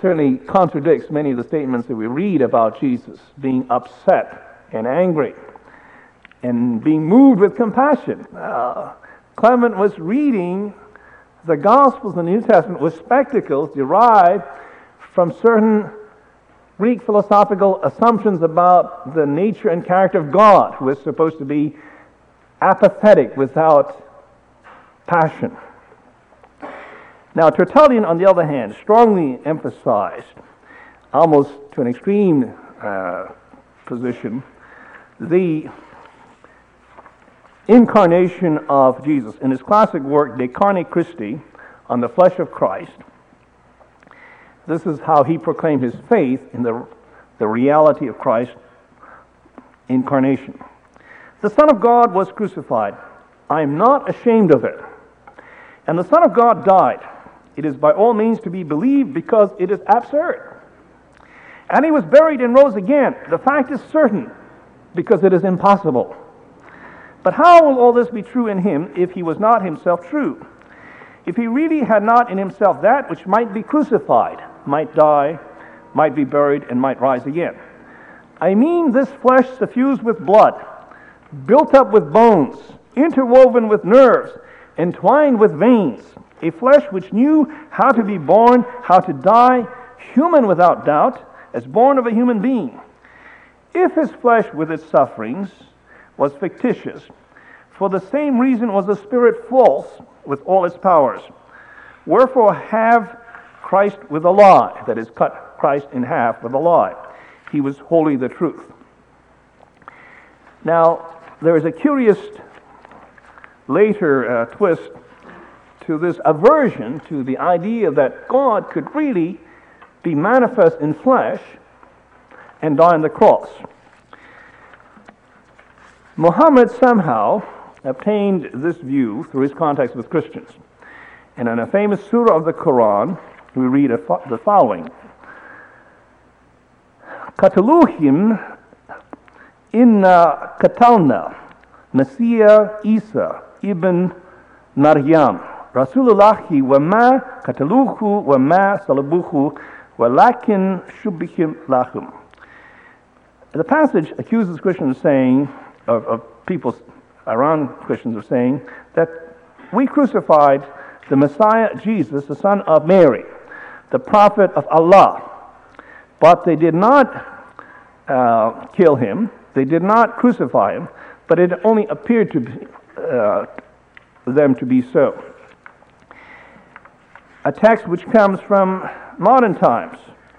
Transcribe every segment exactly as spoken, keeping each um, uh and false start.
certainly contradicts many of the statements that we read about Jesus being upset and angry and being moved with compassion. Uh, Clement was reading the Gospels in the New Testament with spectacles derived from certain Greek philosophical assumptions about the nature and character of God, who is supposed to be apathetic, without passion. Now, Tertullian, on the other hand, strongly emphasized, almost to an extreme uh, position, the incarnation of Jesus. In his classic work, De Carne Christi, on the flesh of Christ, this is how he proclaimed his faith in the, the reality of Christ's incarnation. The Son of God was crucified. I am not ashamed of it. And the Son of God died. It is by all means to be believed, because it is absurd. And he was buried and rose again. The fact is certain, because it is impossible. But how will all this be true in him if he was not himself true? If he really had not in himself that which might be crucified, might die, might be buried, and might rise again? I mean this flesh suffused with blood, built up with bones, interwoven with nerves, entwined with veins, a flesh which knew how to be born, how to die, human without doubt, as born of a human being. If his flesh with its sufferings was fictitious, for the same reason was the Spirit false with all its powers. Wherefore have Christ with a lie, that is, cut Christ in half with a lie. He was wholly the truth. Now, there is a curious later uh, twist to this aversion to the idea that God could really be manifest in flesh and die on the cross. Muhammad somehow obtained this view through his contacts with Christians. And in a famous surah of the Quran, we read a fo- the following: Qataluhum inna qatalna Messiah Isa ibn Maryam Rasulullahi wa ma qataluhu wa ma salabuhu walakin shubbihim lahum. The passage accuses Christians of saying, of, of people around Christians of saying, that we crucified the Messiah Jesus, the son of Mary, the prophet of Allah, but they did not uh, kill him, they did not crucify him, but it only appeared to be, uh, them to be so. A text which comes from modern times,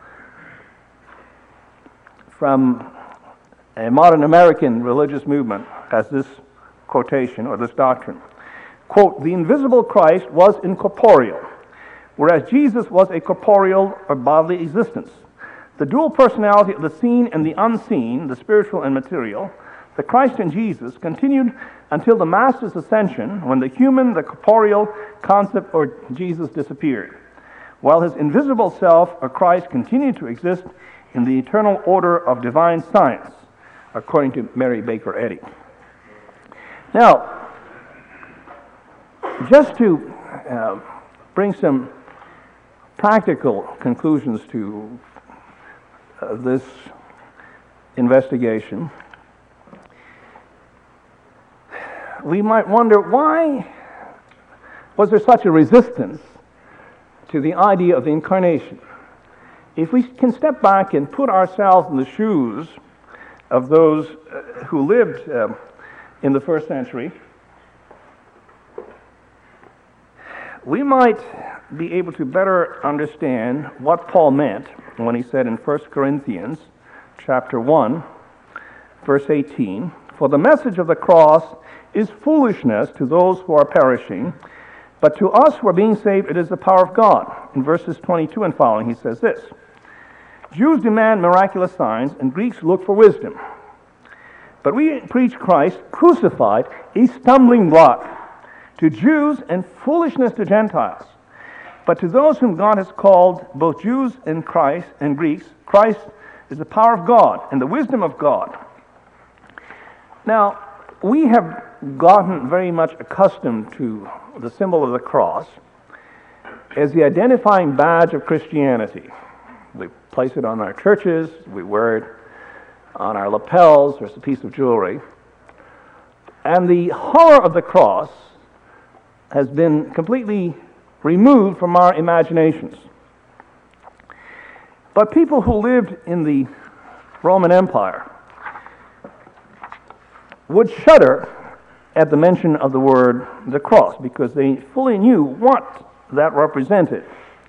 from a modern American religious movement, has this quotation or this doctrine. Quote, the invisible Christ was incorporeal, whereas Jesus was a corporeal or bodily existence. The dual personality of the seen and the unseen, the spiritual and material, the Christ in Jesus, continued until the Master's ascension, when the human, the corporeal concept or Jesus disappeared, while his invisible self or Christ continued to exist in the eternal order of divine science, according to Mary Baker Eddy. Now, just to uh, bring some practical conclusions to uh, this investigation, we might wonder, why was there such a resistance to the idea of the incarnation? If we can step back and put ourselves in the shoes of those uh, who lived uh, in the first century, we might be able to better understand what Paul meant when he said in First Corinthians chapter one, verse eighteen, for the message of the cross is foolishness to those who are perishing, but to us who are being saved it is the power of God. In verses twenty-two and following he says this: Jews demand miraculous signs and Greeks look for wisdom. But we preach Christ crucified, a stumbling block to Jews and foolishness to Gentiles. But to those whom God has called, both Jews and Christ and Greeks, Christ is the power of God and the wisdom of God. Now, we have gotten very much accustomed to the symbol of the cross as the identifying badge of Christianity. We place it on our churches, we wear it on our lapels, or it's a piece of jewelry. And the horror of the cross has been completely removed from our imaginations. But people who lived in the Roman Empire would shudder at the mention of the word the cross, because they fully knew what that represented.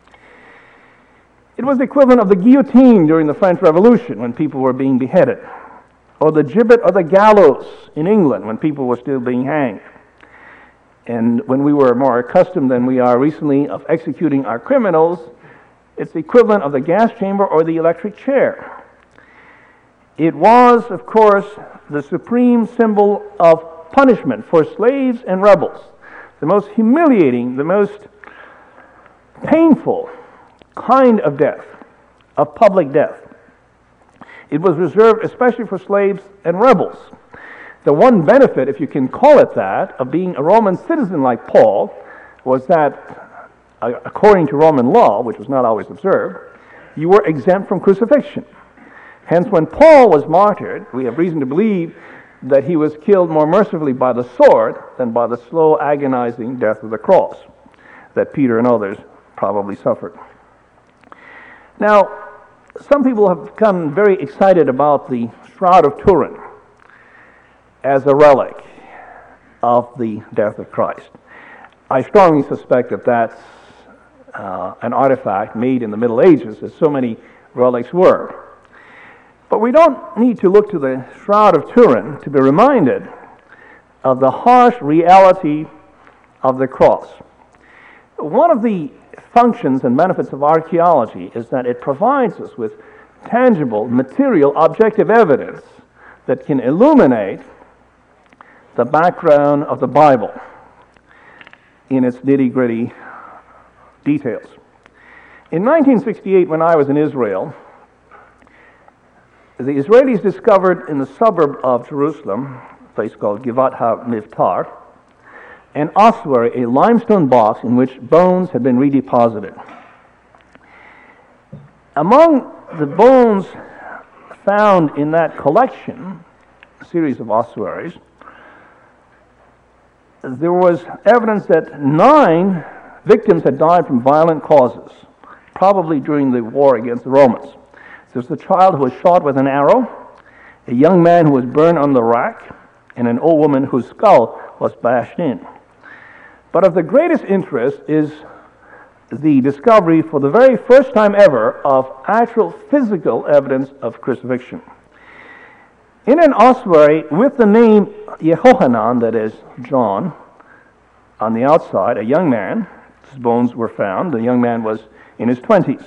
It was the equivalent of the guillotine during the French Revolution when people were being beheaded, or the gibbet or the gallows in England when people were still being hanged. And when we were more accustomed than we are recently of executing our criminals, it's the equivalent of the gas chamber or the electric chair. It was, of course, the supreme symbol of punishment for slaves and rebels, the most humiliating, the most painful kind of death, of public death. It was reserved especially for slaves and rebels. The one benefit, if you can call it that, of being a Roman citizen like Paul was that, uh, according to Roman law, which was not always observed, you were exempt from crucifixion. Hence, when Paul was martyred, we have reason to believe that he was killed more mercifully by the sword than by the slow, agonizing death of the cross that Peter and others probably suffered. Now, some people have become very excited about the Shroud of Turin as a relic of the death of Christ. I strongly suspect that that's uh, an artifact made in the Middle Ages, as so many relics were. But we don't need to look to the Shroud of Turin to be reminded of the harsh reality of the cross. One of the functions and benefits of archaeology is that it provides us with tangible, material, objective evidence that can illuminate the background of the Bible in its nitty-gritty details. In nineteen sixty-eight, when I was in Israel, the Israelis discovered in the suburb of Jerusalem, a place called Givat HaMivtar, an ossuary, a limestone box in which bones had been redeposited. Among the bones found in that collection, a series of ossuaries, there was evidence that nine victims had died from violent causes, probably during the war against the Romans. There was a child who was shot with an arrow, a young man who was burned on the rack, and an old woman whose skull was bashed in. But of the greatest interest is the discovery for the very first time ever of actual physical evidence of crucifixion. In an ossuary with the name Yehohanan, that is John, on the outside, a young man, his bones were found. The young man was in his twenties.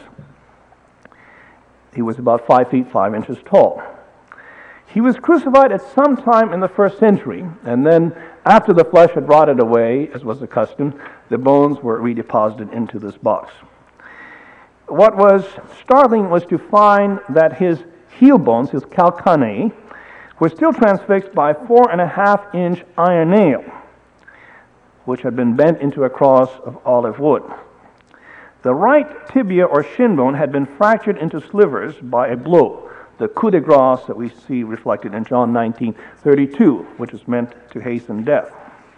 He was about five feet five inches tall. He was crucified at some time in the first century, and then after the flesh had rotted away, as was the custom, the bones were redeposited into this box. What was startling was to find that his heel bones, his calcaneae, were still transfixed by a four and a half inch iron nail, which had been bent into a cross of olive wood. The right tibia or shin bone had been fractured into slivers by a blow, the coup de grace that we see reflected in John nineteen thirty-two, which is meant to hasten death.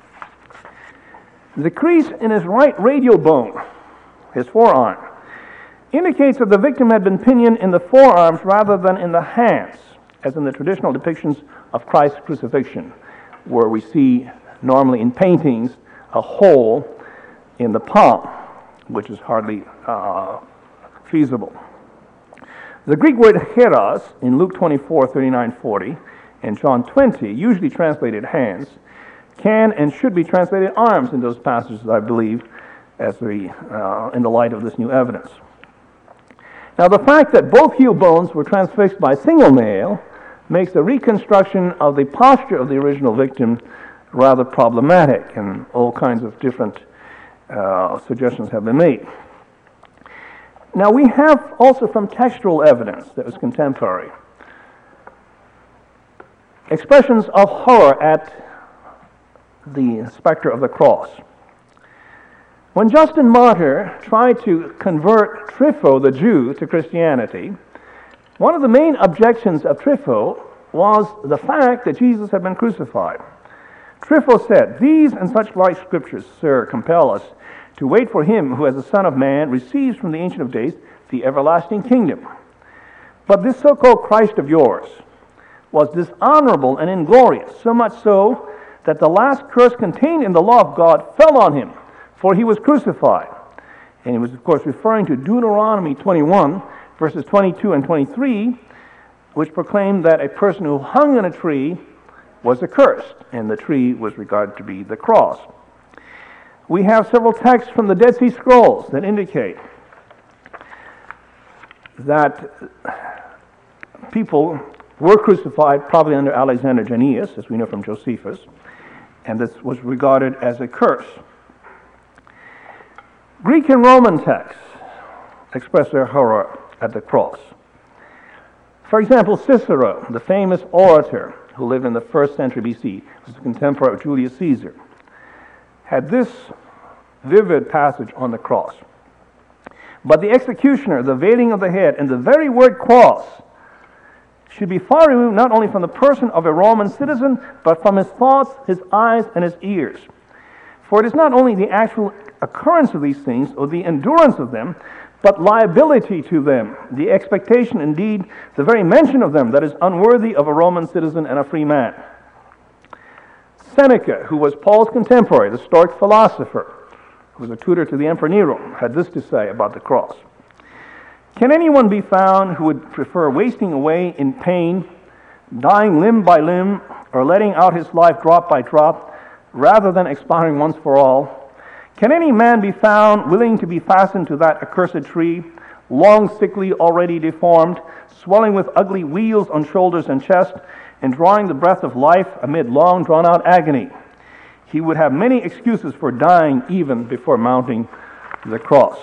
The crease in his right radial bone, his forearm, indicates that the victim had been pinioned in the forearms rather than in the hands, as in the traditional depictions of Christ's crucifixion, where we see normally in paintings a hole in the palm, which is hardly uh, feasible. The Greek word heros in Luke twenty-four, thirty-nine, forty, and John twenty, usually translated hands, can and should be translated arms in those passages, I believe, as we, uh, in the light of this new evidence. Now, the fact that both heel bones were transfixed by a single nail makes the reconstruction of the posture of the original victim rather problematic, and all kinds of different uh, suggestions have been made. Now, we have also from textual evidence that was contemporary expressions of horror at the specter of the cross. When Justin Martyr tried to convert Trypho the Jew to Christianity, one of the main objections of Trypho was the fact that Jesus had been crucified. Trypho said, "These and such like scriptures, sir, compel us to wait for him who as the Son of Man receives from the Ancient of Days the everlasting kingdom. But this so-called Christ of yours was dishonorable and inglorious, so much so that the last curse contained in the law of God fell on him, for he was crucified." And he was, of course, referring to Deuteronomy twenty-one, verses twenty-two and twenty-three, which proclaimed that a person who hung on a tree was accursed, and the tree was regarded to be the cross. We have several texts from the Dead Sea Scrolls that indicate that people were crucified probably under Alexander Jannaeus, as we know from Josephus, and this was regarded as a curse. Greek and Roman texts express their horror at the cross. For example, Cicero, the famous orator who lived in the first century B C, was a contemporary of Julius Caesar, had this vivid passage on the cross. "But the executioner, the veiling of the head, and the very word cross should be far removed not only from the person of a Roman citizen, but from his thoughts, his eyes, and his ears. For it is not only the actual occurrence of these things, or the endurance of them, but liability to them, the expectation, indeed, the very mention of them, that is unworthy of a Roman citizen and a free man." Seneca, who was Paul's contemporary, the Stoic philosopher, who was a tutor to the Emperor Nero, had this to say about the cross: "Can anyone be found who would prefer wasting away in pain, dying limb by limb, or letting out his life drop by drop, rather than expiring once for all? Can any man be found willing to be fastened to that accursed tree, long sickly, already deformed, swelling with ugly wheals on shoulders and chest, and drawing the breath of life amid long drawn-out agony? He would have many excuses for dying even before mounting the cross."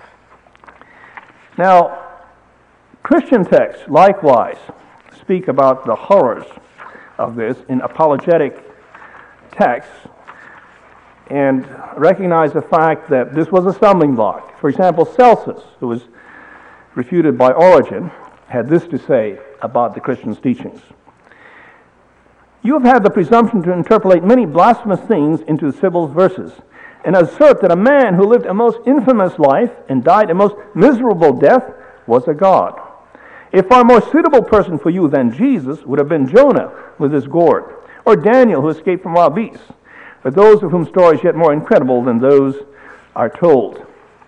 Now, Christian texts likewise speak about the horrors of this in apologetic texts, and recognize the fact that this was a stumbling block. For example, Celsus, who was refuted by Origen, had this to say about the Christian's teachings: "You have had the presumption to interpolate many blasphemous things into Sibyl's verses, and assert that a man who lived a most infamous life and died a most miserable death was a god. A far more suitable person for you than Jesus would have been Jonah with his gourd, or Daniel who escaped from wild beasts, but those of whom stories yet more incredible than those are told."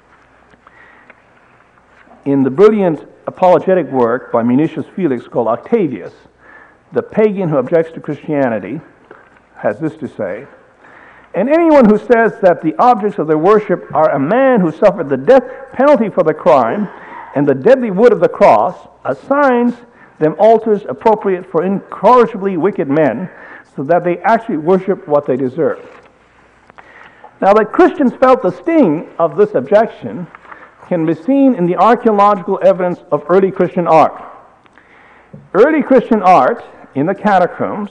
In the brilliant apologetic work by Munitius Felix called Octavius, the pagan who objects to Christianity has this to say: "And anyone who says that the objects of their worship are a man who suffered the death penalty for the crime and the deadly wood of the cross, assigns them altars appropriate for incorrigibly wicked men, so that they actually worship what they deserve." Now, that Christians felt the sting of this objection can be seen in the archaeological evidence of early Christian art. Early Christian art in the catacombs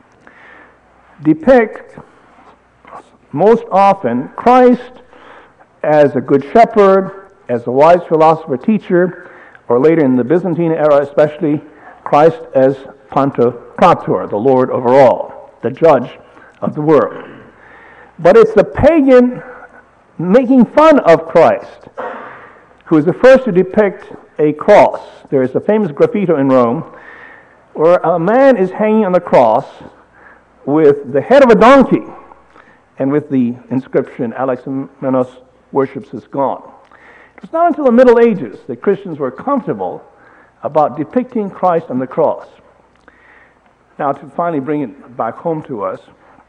depict most often Christ as a good shepherd, as a wise philosopher teacher, or later in the Byzantine era especially, Christ as Pantocrator, the Lord over all, the judge of the world. But it's the pagan making fun of Christ who is the first to depict a cross. There is a famous graffito in Rome where a man is hanging on the cross with the head of a donkey and with the inscription, "Alexamenos worships his God." It was not until the Middle Ages that Christians were comfortable about depicting Christ on the cross. Now, to finally bring it back home to us,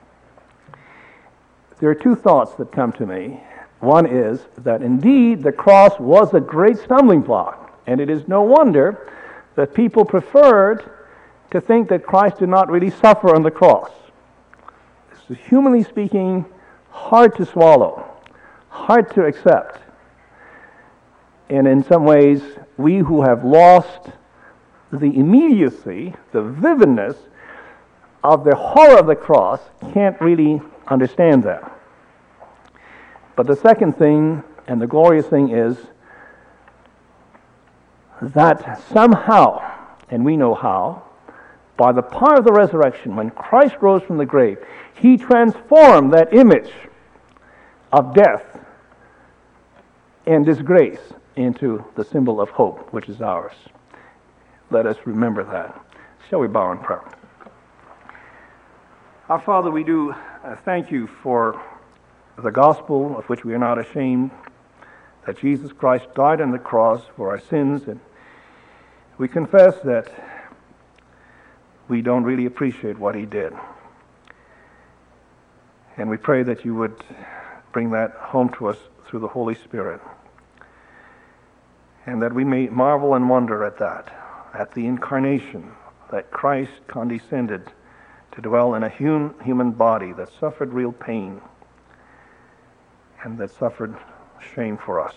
there are two thoughts that come to me. One is that indeed the cross was a great stumbling block, and it is no wonder that people preferred to think that Christ did not really suffer on the cross. This is, humanly speaking, hard to swallow, hard to accept. And in some ways, we who have lost the immediacy, the vividness of the horror of the cross, can't really understand that. But the second thing, and the glorious thing, is that somehow, and we know how, by the power of the resurrection, when Christ rose from the grave, he transformed that image of death and disgrace into the symbol of hope, which is ours. Let us remember that. Shall we bow in prayer? Our Father, we do uh, thank you for the gospel of which we are not ashamed, that Jesus Christ died on the cross for our sins, and we confess that we don't really appreciate what he did. And we pray that you would bring that home to us through the Holy Spirit, and that we may marvel and wonder at that, at the incarnation, that Christ condescended to dwell in a hum, human body that suffered real pain and that suffered shame for us.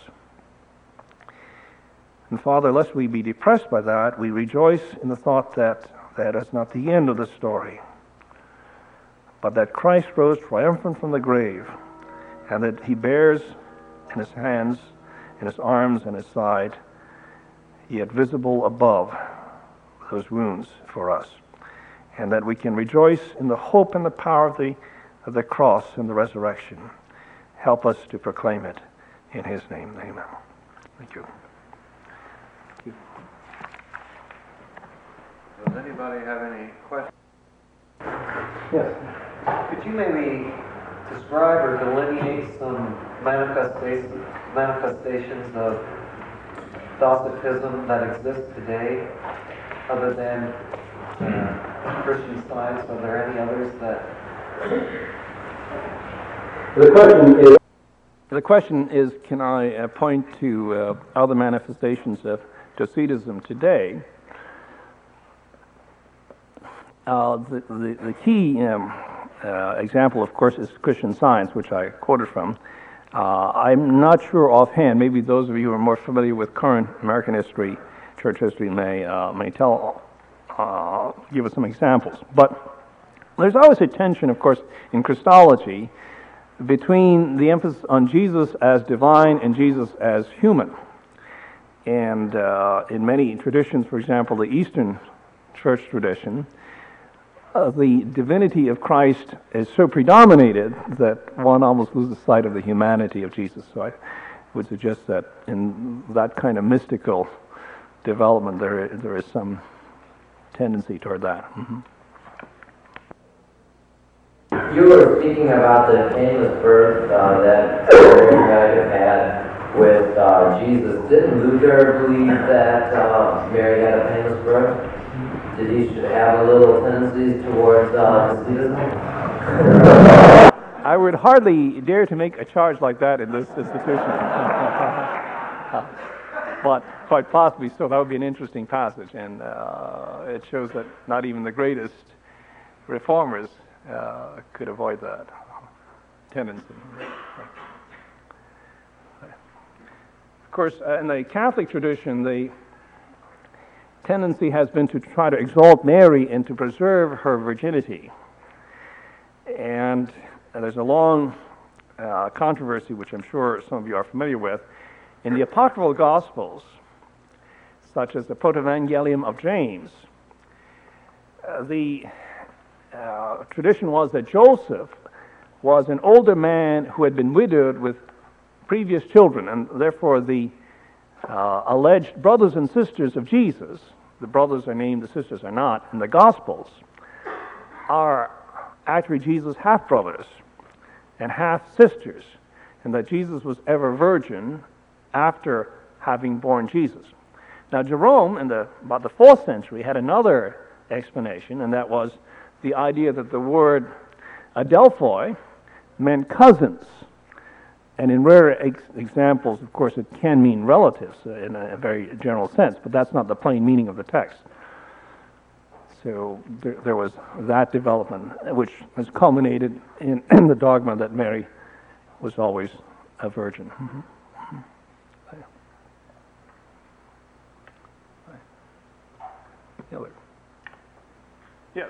And Father, lest we be depressed by that, we rejoice in the thought that that is not the end of the story, but that Christ rose triumphant from the grave, and that he bears in his hands, in his arms, and his side, yet visible above those wounds for us, and that we can rejoice in the hope and the power of the, of the cross and the resurrection. Help us to proclaim it in his name. Amen. Thank you. Thank you. Does anybody have any questions? Yes. Could you maybe describe or delineate some manifestations manifestations of Docetism that exist today, other than uh, Christian Science? Are there any others that? The question is. The question is, can I uh, point to uh, other manifestations of Docetism today? Uh, the, the, the key um, uh, example, of course, is Christian Science, which I quoted from. Uh, I'm not sure offhand. Maybe those of you who are more familiar with current American history, church history, may uh, may tell, uh, give us some examples. But there's always a tension, of course, in Christology between the emphasis on Jesus as divine and Jesus as human. And uh, in many traditions, for example, the Eastern Church tradition, Uh, the divinity of Christ is so predominated that one almost loses sight of the humanity of Jesus. So I would suggest that in that kind of mystical development, there there is some tendency toward that. Mm-hmm. You were speaking about the painless birth uh, that Mary might have had with uh, Jesus. Didn't Luther believe that uh, Mary had a painless birth? Did he should have a little tendencies towards uh, Docetism? I would hardly dare to make a charge like that in this institution. But quite possibly so. That would be an interesting passage, and uh, it shows that not even the greatest reformers uh, could avoid that tendency. Of course, uh, in the Catholic tradition, the tendency has been to try to exalt Mary and to preserve her virginity. And uh, there's a long uh, controversy, which I'm sure some of you are familiar with, in the apocryphal Gospels, such as the Protevangelium of James. Uh, the uh, tradition was that Joseph was an older man who had been widowed with previous children, and therefore the uh, alleged brothers and sisters of Jesus, the brothers are named, the sisters are not, in the Gospels, are actually Jesus' half-brothers and half-sisters, and that Jesus was ever virgin after having born Jesus. Now, Jerome, in the, about the fourth century, had another explanation, and that was the idea that the word adelphoi meant cousins. And in rare ex- examples, of course, it can mean relatives uh, in a, a very general sense, but that's not the plain meaning of the text. So there, there was that development, which has culminated in, in the dogma that Mary was always a virgin. Mm-hmm. Yes.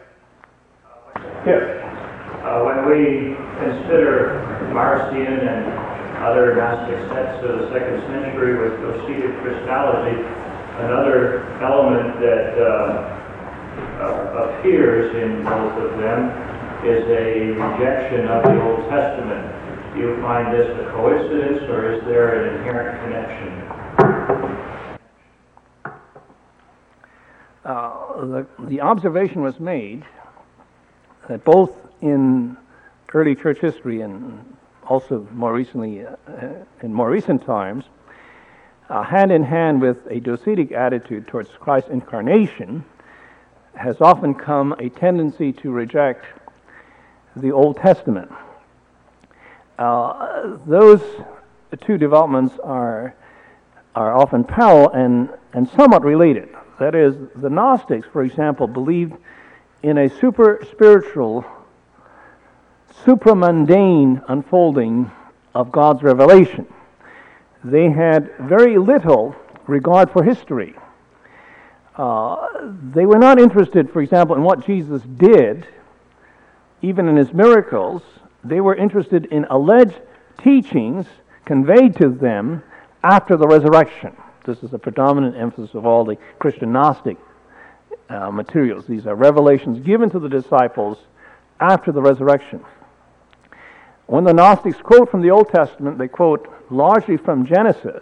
Yes. Uh, when we consider Marcion and uh, other Gnostic sects of the second century with Docetic Christology. Another element that uh, uh, appears in both of them is a rejection of the Old Testament. Do you find this a coincidence, or is there an inherent connection? Uh, the, the observation was made that both in early church history and also more recently, uh, in more recent times, uh, hand in hand with a docetic attitude towards Christ's incarnation, has often come a tendency to reject the Old Testament. Uh, those two developments are are often parallel and, and somewhat related. That is, the Gnostics, for example, believed in a super spiritual, supramundane unfolding of God's revelation. They had very little regard for history. Uh, they were not interested, for example, in what Jesus did, even in his miracles. They were interested in alleged teachings conveyed to them after the resurrection. This is a predominant emphasis of all the Christian Gnostic uh, materials. These are revelations given to the disciples after the resurrection. When the Gnostics quote from the Old Testament, they quote largely from Genesis.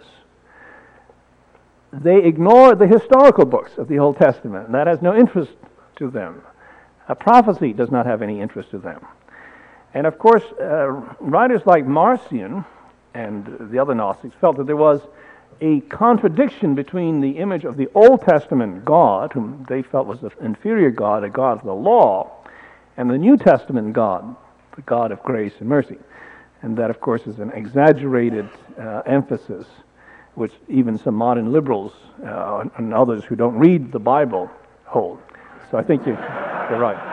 They ignore the historical books of the Old Testament, and that has no interest to them. A prophecy does not have any interest to them. And of course, uh, writers like Marcion and the other Gnostics felt that there was a contradiction between the image of the Old Testament God, whom they felt was an inferior God, a God of the law, and the New Testament God, the God of grace and mercy. And that, of course, is an exaggerated uh, emphasis, which even some modern liberals uh, and others who don't read the Bible hold. So I think you're, you're right.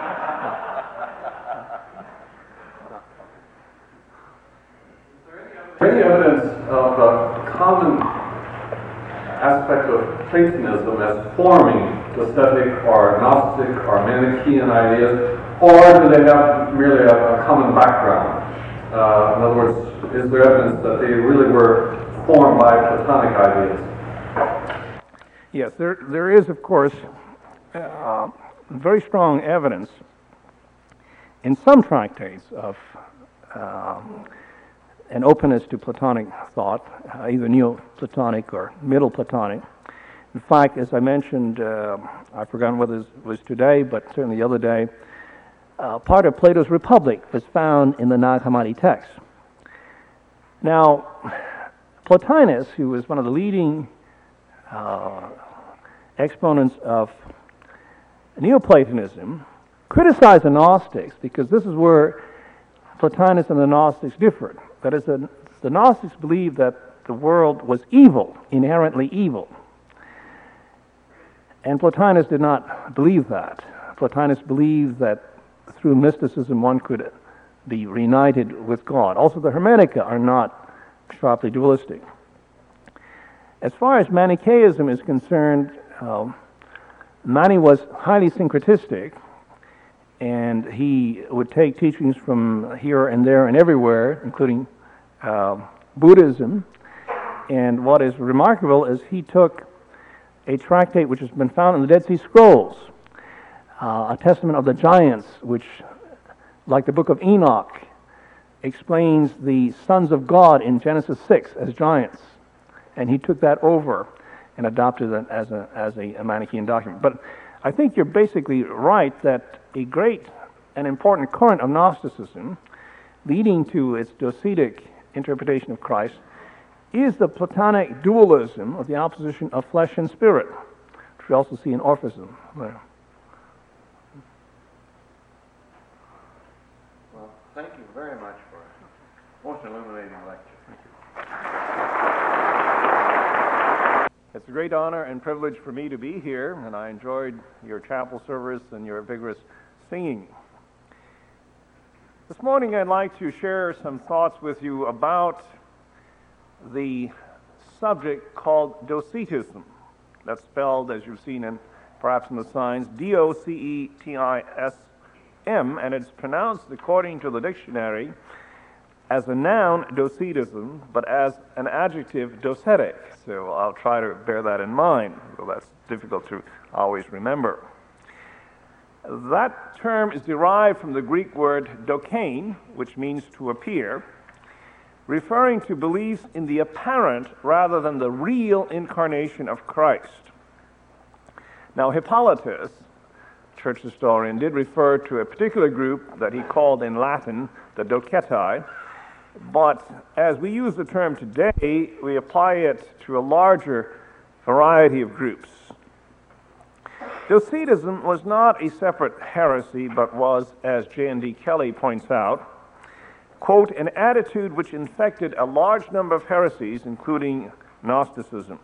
Any evidence of a common aspect of Platonism as forming docetic or Gnostic or Manichaean ideas, or do they have merely a, a common background? Uh, in other words, is there evidence that they really were formed by Platonic ideas? Yes, there, there is, of course, uh, very strong evidence in some tractates of uh, an openness to Platonic thought, uh, either Neoplatonic or Middle Platonic. In fact, as I mentioned, uh, I've forgotten whether it was today, but certainly the other day, uh, part of Plato's Republic was found in the Nag Hammadi text. Now, Plotinus, who was one of the leading uh, exponents of Neoplatonism, criticized the Gnostics because this is where Plotinus and the Gnostics differed. That is, the, the Gnostics believed that the world was evil, inherently evil. And Plotinus did not believe that. Plotinus believed that through mysticism one could be reunited with God. Also, the Hermetica are not sharply dualistic. As far as Manichaeism is concerned, um, Mani was highly syncretistic, and he would take teachings from here and there and everywhere, including uh, Buddhism. And what is remarkable is he took a tractate which has been found in the Dead Sea Scrolls, uh, a testament of the giants, which, like the book of Enoch, explains the sons of God in Genesis six as giants. And he took that over and adopted it as a, as a, a Manichaean document. But I think you're basically right that a great and important current of Gnosticism, leading to its docetic interpretation of Christ, is the Platonic dualism of the opposition of flesh and spirit, which we also see in Orphism. Well, thank you very much for a most illuminating lecture. it's a great honor and privilege for me to be here, and I enjoyed your chapel service and your vigorous singing. This morning I'd like to share some thoughts with you about the subject called Docetism. That's spelled, as you've seen in perhaps in the signs, D O C E T I S M, and it's pronounced, according to the dictionary, as a noun, docetism, but as an adjective, docetic. So I'll try to bear that in mind, though that's difficult to always remember. That term is derived from the Greek word dokein, which means to appear, referring to beliefs in the apparent rather than the real incarnation of Christ. Now, Hippolytus, church historian, did refer to a particular group that he called in Latin the Doceti, but as we use the term today, we apply it to a larger variety of groups. Docetism was not a separate heresy, but was, as J N D Kelly points out, quote, an attitude which infected a large number of heresies, including Gnosticism.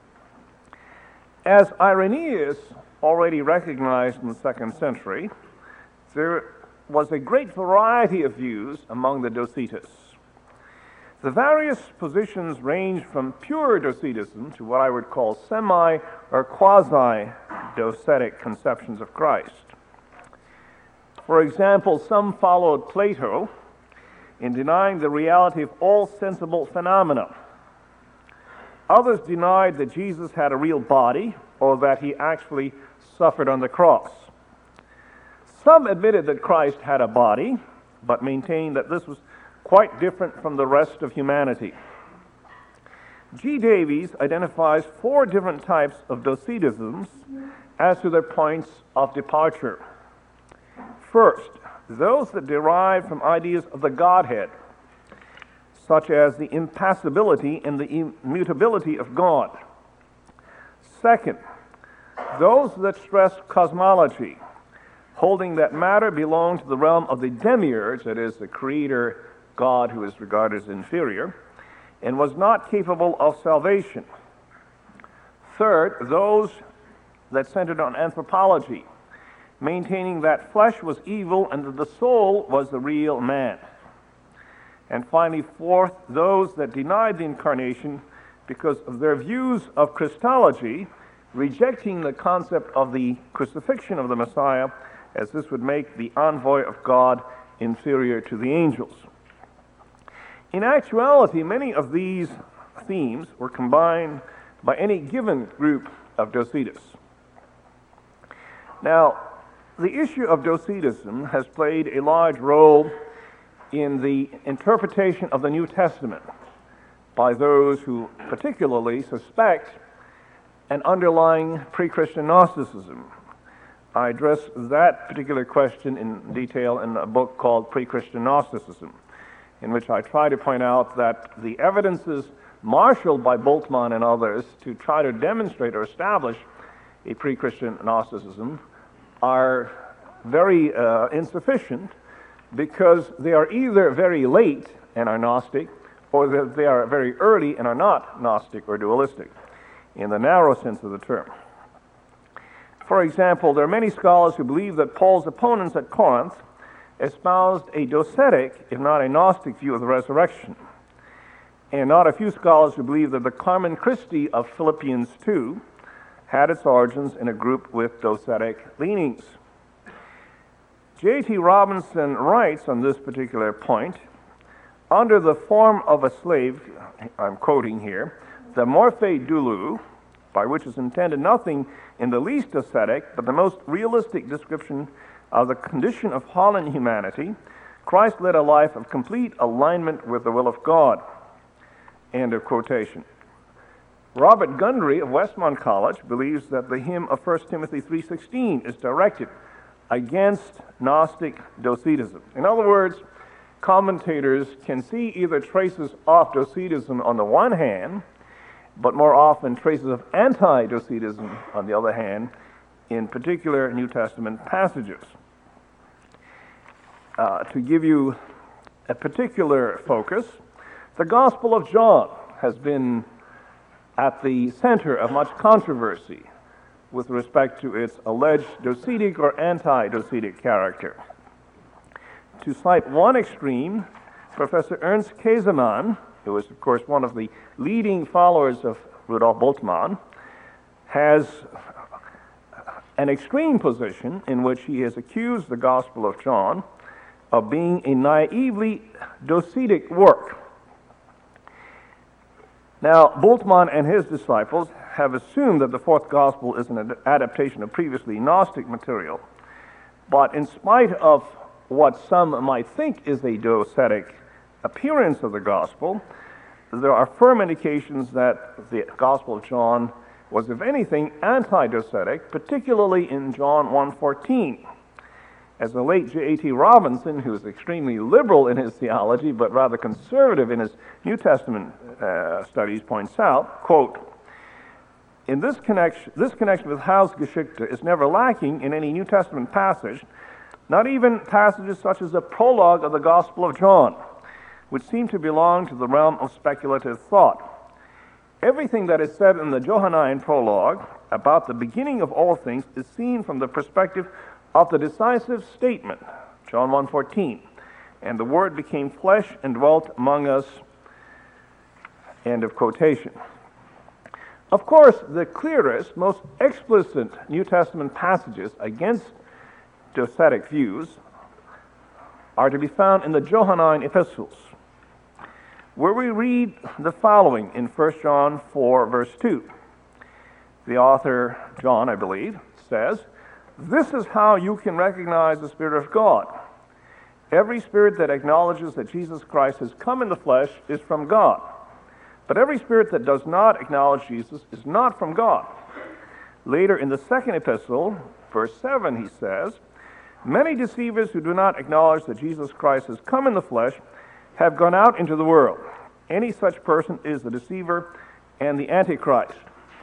As Irenaeus already recognized in the second century, there was a great variety of views among the Docetus. The various positions range from pure Docetism to what I would call semi- or quasi-Docetic conceptions of Christ. For example, some followed Plato in denying the reality of all sensible phenomena. Others denied that Jesus had a real body or that he actually suffered on the cross. Some admitted that Christ had a body, but maintained that this was quite different from the rest of humanity. G. Davies identifies four different types of Docetisms as to their points of departure. First, those that derive from ideas of the Godhead, such as the impassibility and the immutability of God. Second, those that stress cosmology, holding that matter belonged to the realm of the demiurge, that is, the creator God who is regarded as inferior, and was not capable of salvation. Third, those that centered on anthropology, maintaining that flesh was evil and that the soul was the real man. And finally, fourth, those that denied the incarnation because of their views of Christology, rejecting the concept of the crucifixion of the Messiah, as this would make the envoy of God inferior to the angels. In actuality, many of these themes were combined by any given group of Docetus. Now, the issue of Docetism has played a large role in the interpretation of the New Testament by those who particularly suspect an underlying pre-Christian Gnosticism. I address that particular question in detail in a book called Pre-Christian Gnosticism, in which I try to point out that the evidences marshaled by Bultmann and others to try to demonstrate or establish a pre-Christian Gnosticism are very uh, insufficient, because they are either very late and are Gnostic, or that they are very early and are not Gnostic or dualistic, in the narrow sense of the term. For example, there are many scholars who believe that Paul's opponents at Corinth espoused a docetic, if not a Gnostic, view of the resurrection, and not a few scholars who believe that the Carmen Christi of Philippians two had its origins in a group with docetic leanings. J T Robinson writes on this particular point, under the form of a slave, I'm quoting here, the morphe doulou, by which is intended nothing in the least ascetic, but the most realistic description of the condition of fallen humanity, Christ led a life of complete alignment with the will of God. End of quotation. Robert Gundry of Westmont College believes that the hymn of First Timothy three sixteen is directed against Gnostic Docetism. In other words, commentators can see either traces of Docetism on the one hand, but more often traces of anti-Docetism on the other hand, in particular New Testament passages. Uh, to give you a particular focus, the Gospel of John has been at the center of much controversy with respect to its alleged docetic or anti-docetic character. To cite one extreme, Professor Ernst Käsemann, who is of course one of the leading followers of Rudolf Bultmann, has an extreme position in which he has accused the Gospel of John of being a naively docetic work. Now, Bultmann and his disciples have assumed that the fourth gospel is an ad- adaptation of previously Gnostic material. But in spite of what some might think is a docetic appearance of the gospel, there are firm indications that the Gospel of John was, if anything, anti-docetic, particularly in John one fourteen. As the late J A T Robinson, who is extremely liberal in his theology but rather conservative in his New Testament uh, studies, points out, quote, in this connection, this connection with Heilsgeschichte is never lacking in any New Testament passage, not even passages such as the prologue of the Gospel of John, which seem to belong to the realm of speculative thought. Everything that is said in the Johannine prologue about the beginning of all things is seen from the perspective of the decisive statement, John one fourteen, and the Word became flesh and dwelt among us, end of quotation. Of course, the clearest, most explicit New Testament passages against docetic views are to be found in the Johannine epistles, where we read the following in First John four, verse two. The author, John, I believe, says, "This is how you can recognize the Spirit of God. Every spirit that acknowledges that Jesus Christ has come in the flesh is from God. But every spirit that does not acknowledge Jesus is not from God." Later in the second epistle, verse seven, he says, "Many deceivers who do not acknowledge that Jesus Christ has come in the flesh have gone out into the world. Any such person is the deceiver and the Antichrist."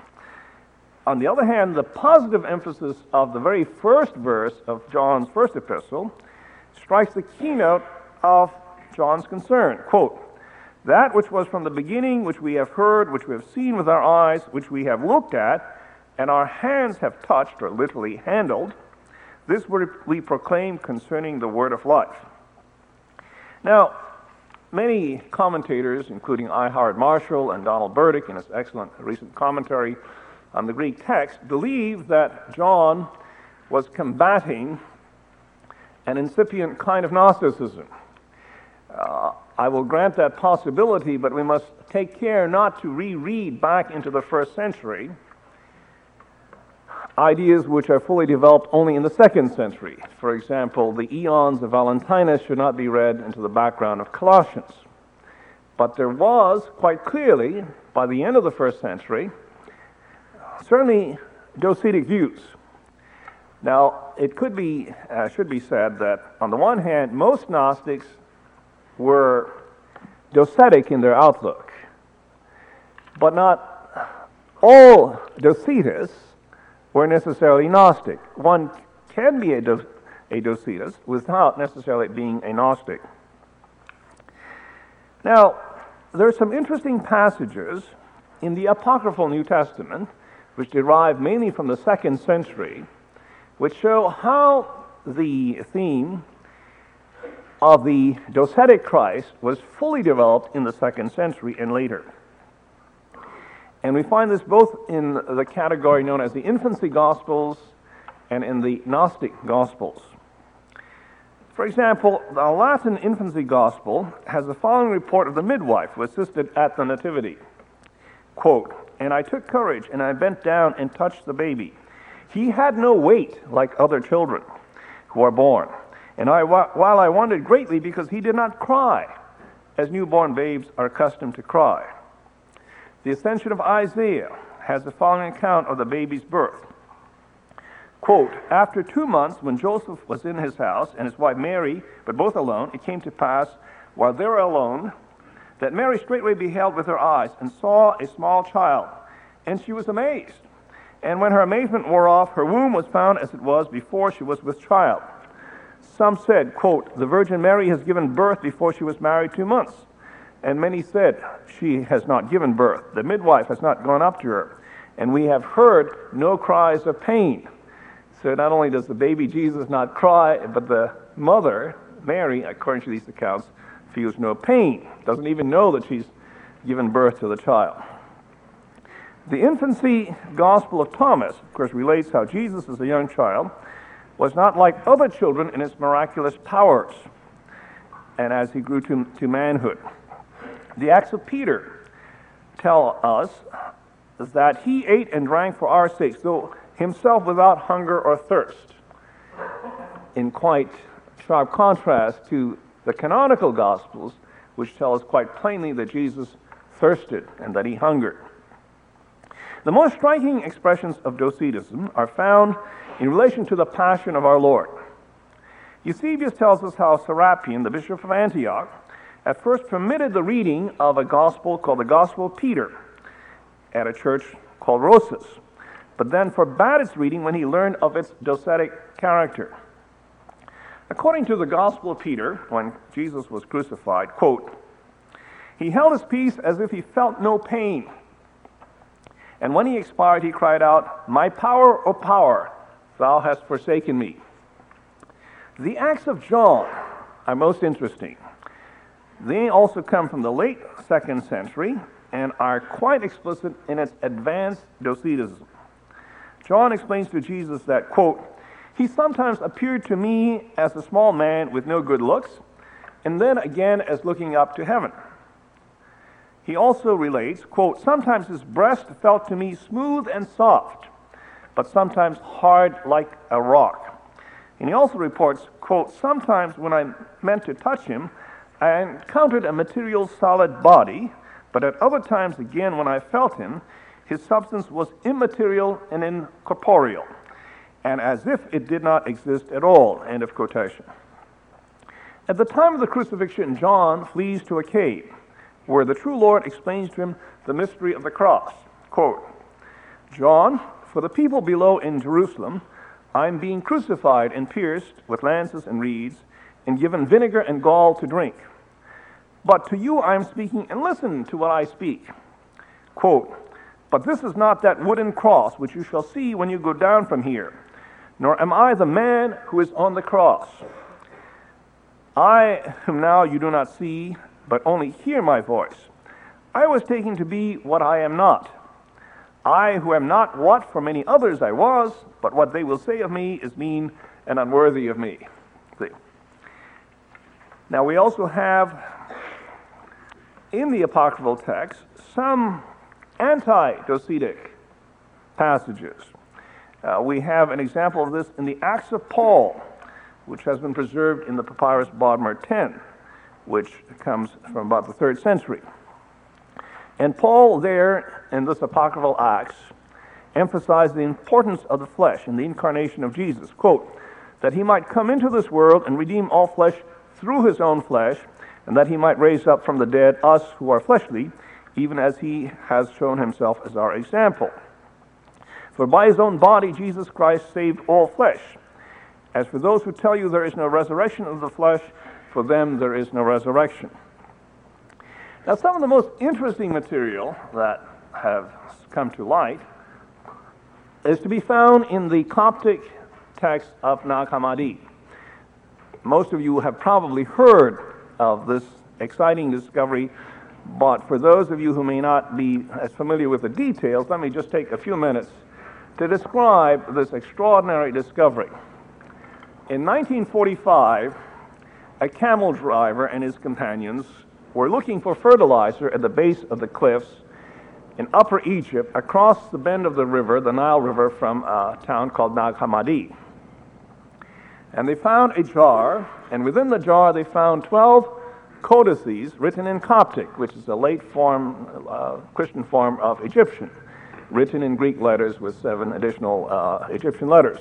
On the other hand, the positive emphasis of the very first verse of John's first epistle strikes the keynote of John's concern. Quote, "That which was from the beginning, which we have heard, which we have seen with our eyes, which we have looked at, and our hands have touched," or literally handled, "this we proclaim concerning the word of life." Now, many commentators, including I. Howard Marshall and Donald Burdick in his excellent recent commentary on the Greek text, believe that John was combating an incipient kind of Gnosticism. Uh, I will grant that possibility, but we must take care not to reread back into the first century ideas which are fully developed only in the second century. For example, the eons of Valentinus should not be read into the background of Colossians. But there was, quite clearly, by the end of the first century, certainly docetic views. Now, it could be, uh, should be said that, on the one hand, most Gnostics were docetic in their outlook, but not all Docetists were necessarily Gnostic. One can be a, do- a Docetist without necessarily being a Gnostic. Now, there are some interesting passages in the apocryphal New Testament, which derive mainly from the second century, which show how the theme of the docetic Christ was fully developed in the second century and later. And we find this both in the category known as the infancy Gospels and in the Gnostic Gospels. For example, the Latin infancy Gospel has the following report of the midwife who assisted at the Nativity. Quote, "And I took courage, and I bent down and touched the baby. He had no weight like other children who are born. And I, while I wondered greatly because he did not cry, as newborn babes are accustomed to cry." The Ascension of Isaiah has the following account of the baby's birth. Quote, "After two months, when Joseph was in his house, and his wife Mary, but both alone, it came to pass, while they were alone, that Mary straightway beheld with her eyes, and saw a small child, and she was amazed. And when her amazement wore off, her womb was found as it was before she was with child. Some said," quote, "The Virgin Mary has given birth before she was married two months. And many said, she has not given birth. The midwife has not gone up to her. And we have heard no cries of pain." So not only does the baby Jesus not cry, but the mother, Mary, according to these accounts, feels no pain, doesn't even know that she's given birth to the child. The infancy Gospel of Thomas, of course, relates how Jesus, as a young child, was not like other children in his miraculous powers. and as he grew to, to manhood. The Acts of Peter tell us that he ate and drank for our sakes, though himself without hunger or thirst, in quite sharp contrast to the canonical Gospels, which tell us quite plainly that Jesus thirsted and that he hungered. The most striking expressions of Docetism are found in relation to the passion of our Lord. Eusebius tells us how Serapion, the bishop of Antioch, at first permitted the reading of a gospel called the Gospel of Peter at a church called Rosas, but then forbade its reading when he learned of its docetic character. According to the Gospel of Peter, when Jesus was crucified, quote, he held his peace as if he felt no pain. And when he expired, he cried out, my power, O power, thou hast forsaken me. The Acts of John are most interesting. They also come from the late second century and are quite explicit in its advanced Docetism. John explains to Jesus that, quote, he sometimes appeared to me as a small man with no good looks, and then again as looking up to heaven. He also relates, quote, sometimes his breast felt to me smooth and soft, but sometimes hard like a rock. And he also reports, quote, sometimes when I meant to touch him, I encountered a material solid body, but at other times again when I felt him, his substance was immaterial and incorporeal, and as if it did not exist at all, end of quotation. At the time of the crucifixion, John flees to a cave, where the true Lord explains to him the mystery of the cross. Quote, John, for the people below in Jerusalem, I am being crucified and pierced with lances and reeds, and given vinegar and gall to drink. But to you I am speaking, and listen to what I speak. Quote, but this is not that wooden cross which you shall see when you go down from here, nor am I the man who is on the cross. I whom now you do not see, but only hear my voice. I was taken to be what I am not. I who am not what for many others I was, but what they will say of me is mean and unworthy of me. See. Now we also have in the apocryphal text some anti-docetic passages. Uh, we have an example of this in the Acts of Paul, which has been preserved in the papyrus Bodmer ten, which comes from about the third century. And Paul there, in this apocryphal Acts, emphasized the importance of the flesh in the incarnation of Jesus. Quote, that he might come into this world and redeem all flesh through his own flesh, and that he might raise up from the dead us who are fleshly, even as he has shown himself as our example. For by his own body Jesus Christ saved all flesh. As for those who tell you there is no resurrection of the flesh, for them there is no resurrection. Now, some of the most interesting material that have come to light is to be found in the Coptic text of Nag Hammadi. Most of you have probably heard of this exciting discovery, but for those of you who may not be as familiar with the details, let me just take a few minutes to describe this extraordinary discovery. In nineteen forty-five, a camel driver and his companions were looking for fertilizer at the base of the cliffs in Upper Egypt across the bend of the river, the Nile River, from a town called Nag Hammadi. And they found a jar, and within the jar they found twelve codices written in Coptic, which is a late form, uh, Christian form of Egyptian, written in Greek letters with seven additional uh, Egyptian letters.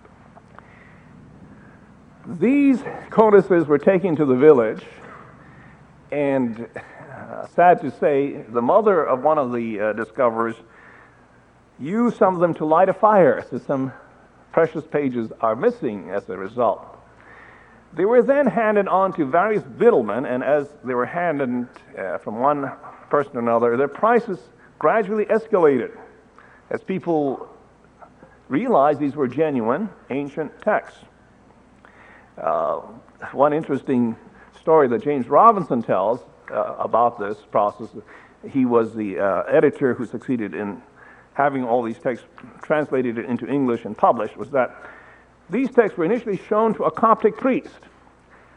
These codices were taken to the village, and uh, sad to say, the mother of one of the uh, discoverers used some of them to light a fire, so some precious pages are missing as a result. They were then handed on to various middlemen, and as they were handed uh, from one person to another, their prices gradually escalated as people realized these were genuine ancient texts. Uh, one interesting story that James Robinson tells uh, about this process, he was the uh, editor who succeeded in having all these texts translated into English and published, was that these texts were initially shown to a Coptic priest.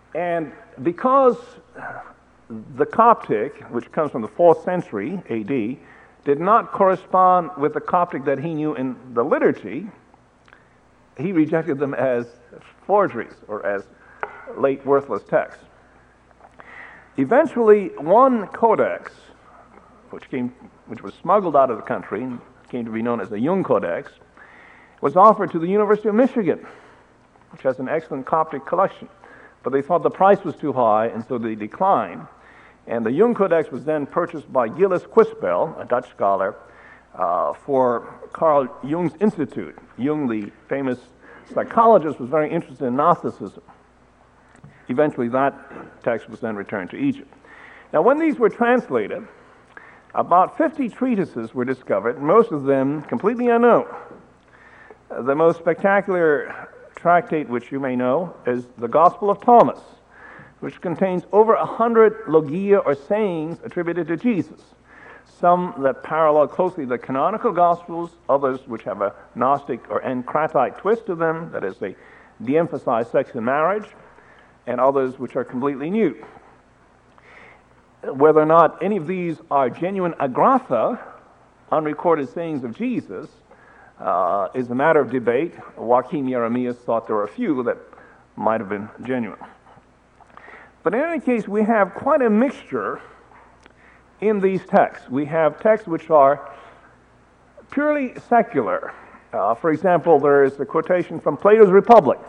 And because the Coptic, which comes from the fourth century A D, did not correspond with the Coptic that he knew in the liturgy, he rejected them as forgeries or as late worthless texts. Eventually, one codex, which came, which was smuggled out of the country and came to be known as the Jung Codex, was offered to the University of Michigan, which has an excellent Coptic collection. But they thought the price was too high, and so they declined. And the Jung Codex was then purchased by Gilles Quispel, a Dutch scholar, uh, for Carl Jung's Institute. Jung, the famous psychologist, was very interested in Gnosticism. Eventually, that text was then returned to Egypt. Now, when these were translated, about fifty treatises were discovered, most of them completely unknown. Uh, the most spectacular tractate, which you may know, is the Gospel of Thomas, which contains over a hundred logia or sayings attributed to Jesus. Some that parallel closely the canonical Gospels, others which have a Gnostic or encratite twist to them, that is, they de-emphasize sex and marriage, and others which are completely new. Whether or not any of these are genuine agrapha, unrecorded sayings of Jesus, uh, is a matter of debate. Joachim Jeremias thought there were a few that might have been genuine. But in any case, we have quite a mixture in these texts. We have texts which are purely secular. Uh, for example, there is a quotation from Plato's Republic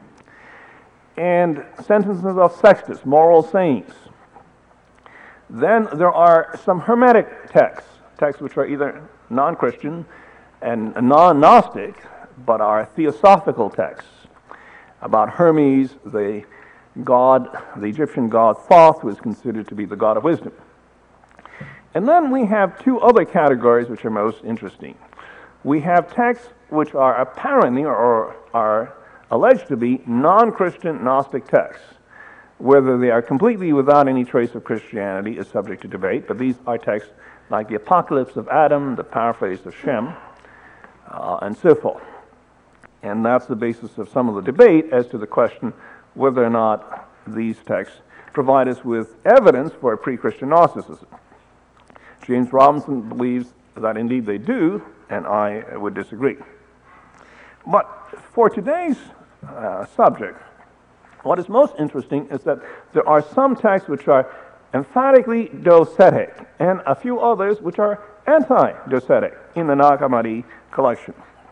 and sentences of Sextus, moral sayings. Then there are some Hermetic texts, texts which are either non-Christian and non-Gnostic, but are theosophical texts about Hermes, the god, the Egyptian god Thoth, who is considered to be the god of wisdom. And then we have two other categories which are most interesting. We have texts which are apparently or are alleged to be non-Christian Gnostic texts. Whether they are completely without any trace of Christianity is subject to debate, but these are texts like the Apocalypse of Adam, the Paraphrase of Shem, uh, and so forth. And that's the basis of some of the debate as to the question whether or not these texts provide us with evidence for a pre-Christian Gnosticism. James Robinson believes that indeed they do, and I would disagree. But for today's uh, subject, what is most interesting is that there are some texts which are emphatically docetic, and a few others which are anti-docetic in the Nag Hammadi collection.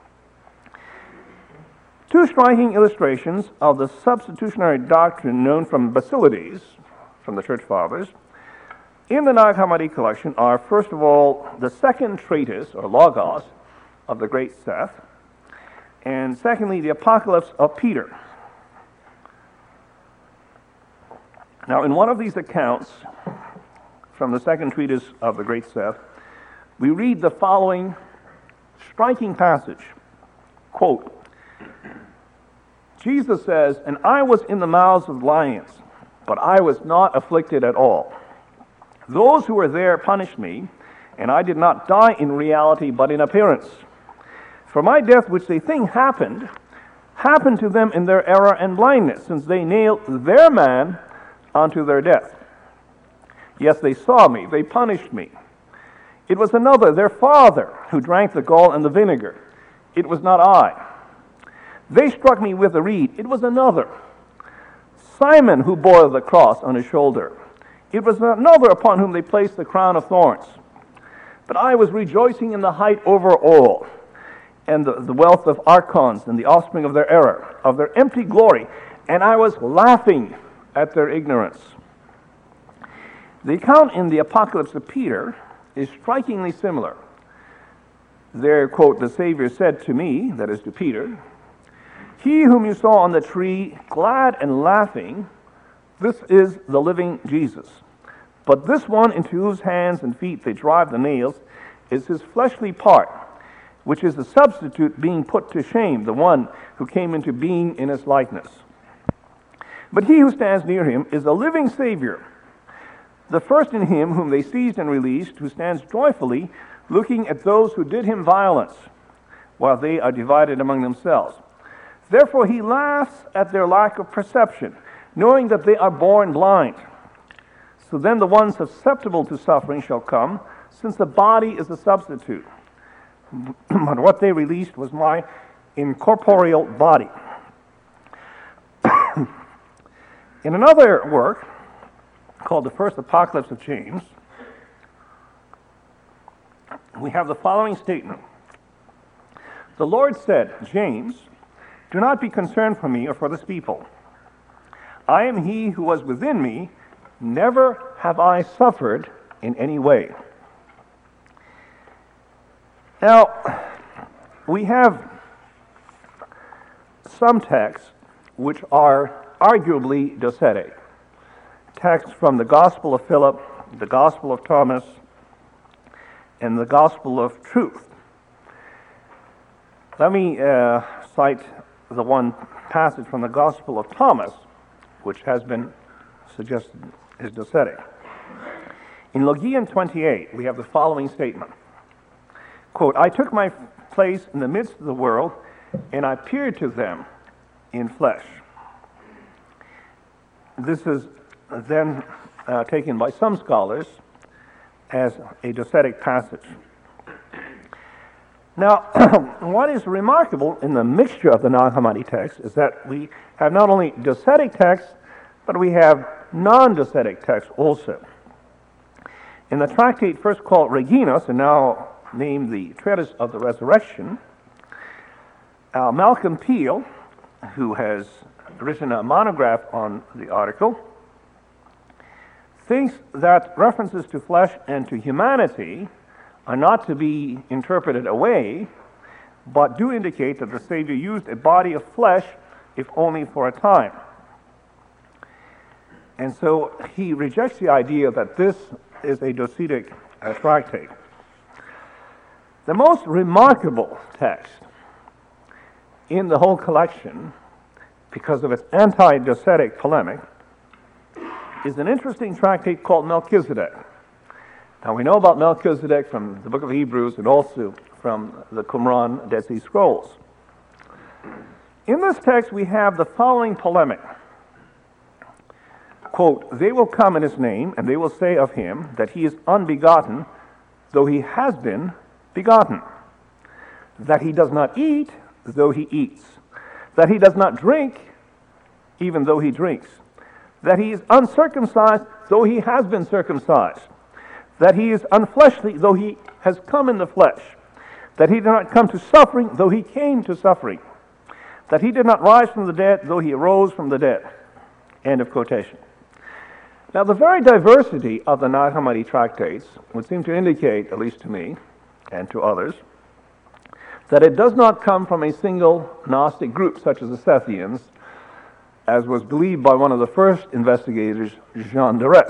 Two striking illustrations of the substitutionary doctrine known from Basilides, from the Church Fathers, in the Nag Hammadi collection are, first of all, the second treatise, or Logos, of the great Seth, and secondly, the Apocalypse of Peter. Now, in one of these accounts from the second treatise of the great Seth, we read the following striking passage, quote, Jesus says, "And I was in the mouths of lions, but I was not afflicted at all. Those who were there punished me, and I did not die in reality, but in appearance. For my death, which they think happened, happened to them in their error and blindness, since they nailed their man unto their death. Yes, they saw me, they punished me. It was another, their father, who drank the gall and the vinegar. It was not I. They struck me with a reed. It was another. Simon, who bore the cross on his shoulder. It was another upon whom they placed the crown of thorns. But I was rejoicing in the height over all, and the, the wealth of archons, and the offspring of their error, of their empty glory, and I was laughing at their ignorance." The account in the Apocalypse of Peter is strikingly similar. There, quote, the Savior said to me, that is to Peter, "He whom you saw on the tree, glad and laughing, this is the living Jesus. But this one into whose hands and feet they drive the nails is his fleshly part, which is the substitute being put to shame, the one who came into being in his likeness. But he who stands near him is a living Savior, the first in him whom they seized and released, who stands joyfully looking at those who did him violence, while they are divided among themselves. Therefore he laughs at their lack of perception, knowing that they are born blind. So then the one susceptible to suffering shall come, since the body is a substitute. But what they released was my incorporeal body. In another work, called The First Apocalypse of James, we have the following statement. The Lord said, James, do not be concerned for me or for this people. I am he who was within me, never have I suffered in any way. Now, we have some texts which are arguably docetic. Texts from the Gospel of Philip, the Gospel of Thomas, and the Gospel of Truth. Let me uh, cite the one passage from the Gospel of Thomas, which has been suggested is docetic. In Logian twenty-eight, we have the following statement. Quote, I took my place in the midst of the world, and I appeared to them in flesh. This is then uh, taken by some scholars as a docetic passage. Now, what is remarkable in the mixture of the Nag Hammadi texts is that we have not only docetic texts, but we have non-docetic texts also. In the tractate first called Reginos, and now named the Treatise of the Resurrection, uh, Malcolm Peel, who has written a monograph on the article, thinks that references to flesh and to humanity are not to be interpreted away, but do indicate that the Savior used a body of flesh, if only for a time. And so he rejects the idea that this is a docetic uh, tractate. The most remarkable text in the whole collection, because of its anti-docetic polemic, is an interesting tractate called Melchizedek. Now we know about Melchizedek from the book of Hebrews and also from the Qumran Dead Sea Scrolls. In this text we have the following polemic. Quote, they will come in his name, and they will say of him that he is unbegotten, though he has been begotten. That he does not eat, though he eats. That he does not drink, even though he drinks. That he is uncircumcised, though he has been circumcised. That he is unfleshly, though he has come in the flesh. That he did not come to suffering, though he came to suffering. That he did not rise from the dead, though he arose from the dead. End of quotation. Now, the very diversity of the Nag Hammadi tractates would seem to indicate, at least to me and to others, that it does not come from a single Gnostic group, such as the Sethians, as was believed by one of the first investigators, Jean Darès.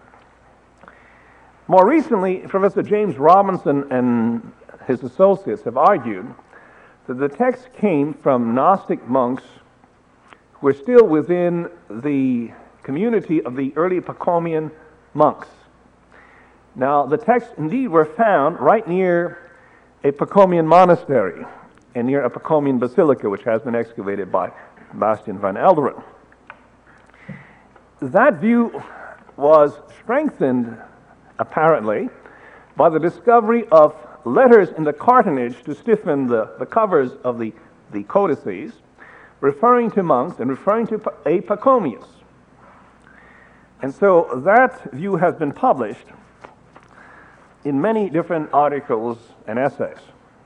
More recently, Professor James Robinson and his associates have argued that the text came from Gnostic monks who were still within the community of the early Pachomian monks. Now, the texts indeed were found right near a Pachomian monastery and near a Pachomian basilica, which has been excavated by Bastian van Elderen. That view was strengthened, apparently, by the discovery of letters in the cartonnage to stiffen the, the covers of the, the codices, referring to monks and referring to a Pachomius. And so that view has been published in many different articles and essays.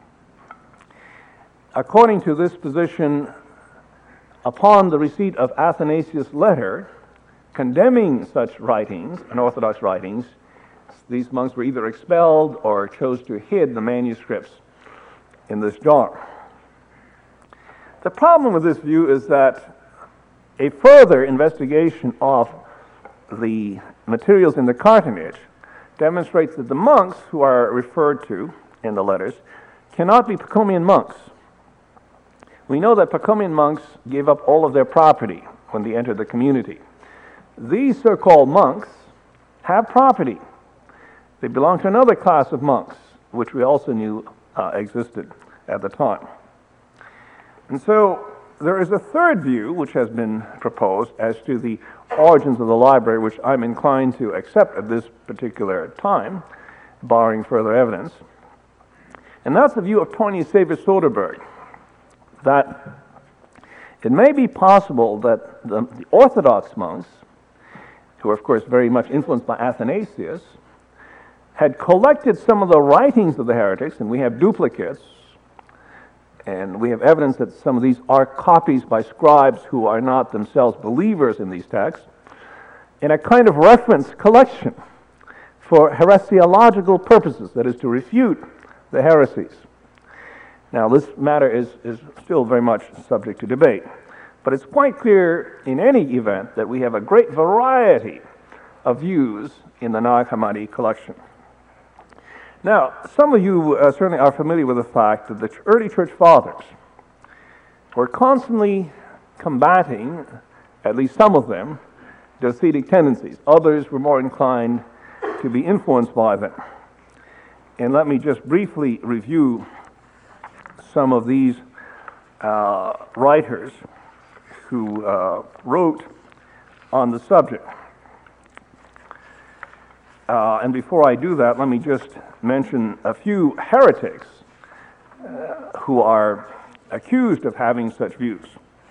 According to this position, upon the receipt of Athanasius' letter condemning such writings, unorthodox writings, these monks were either expelled or chose to hide the manuscripts in this jar. The problem with this view is that a further investigation of the materials in the cartonnage demonstrates that the monks who are referred to in the letters cannot be Pachomian monks. We know that Pachomian monks gave up all of their property when they entered the community. These so-called monks have property. They belong to another class of monks, which we also knew uh, existed at the time. And so there is a third view which has been proposed as to the origins of the library, which I'm inclined to accept at this particular time, barring further evidence. And that's the view of Torgny Sever Soderberg, that it may be possible that the, the Orthodox monks, who are of course very much influenced by Athanasius, had collected some of the writings of the heretics, and we have duplicates, and we have evidence that some of these are copies by scribes who are not themselves believers in these texts, in a kind of reference collection for heresiological purposes, that is, to refute the heresies. Now, this matter is, is still very much subject to debate, but it's quite clear in any event that we have a great variety of views in the Nag Hammadi collection. Now, some of you uh, certainly are familiar with the fact that the early church fathers were constantly combating, at least some of them, Docetic tendencies. Others were more inclined to be influenced by them. And let me just briefly review some of these uh, writers who uh, wrote on the subject. Uh, and before I do that, let me just mention a few heretics uh, who are accused of having such views.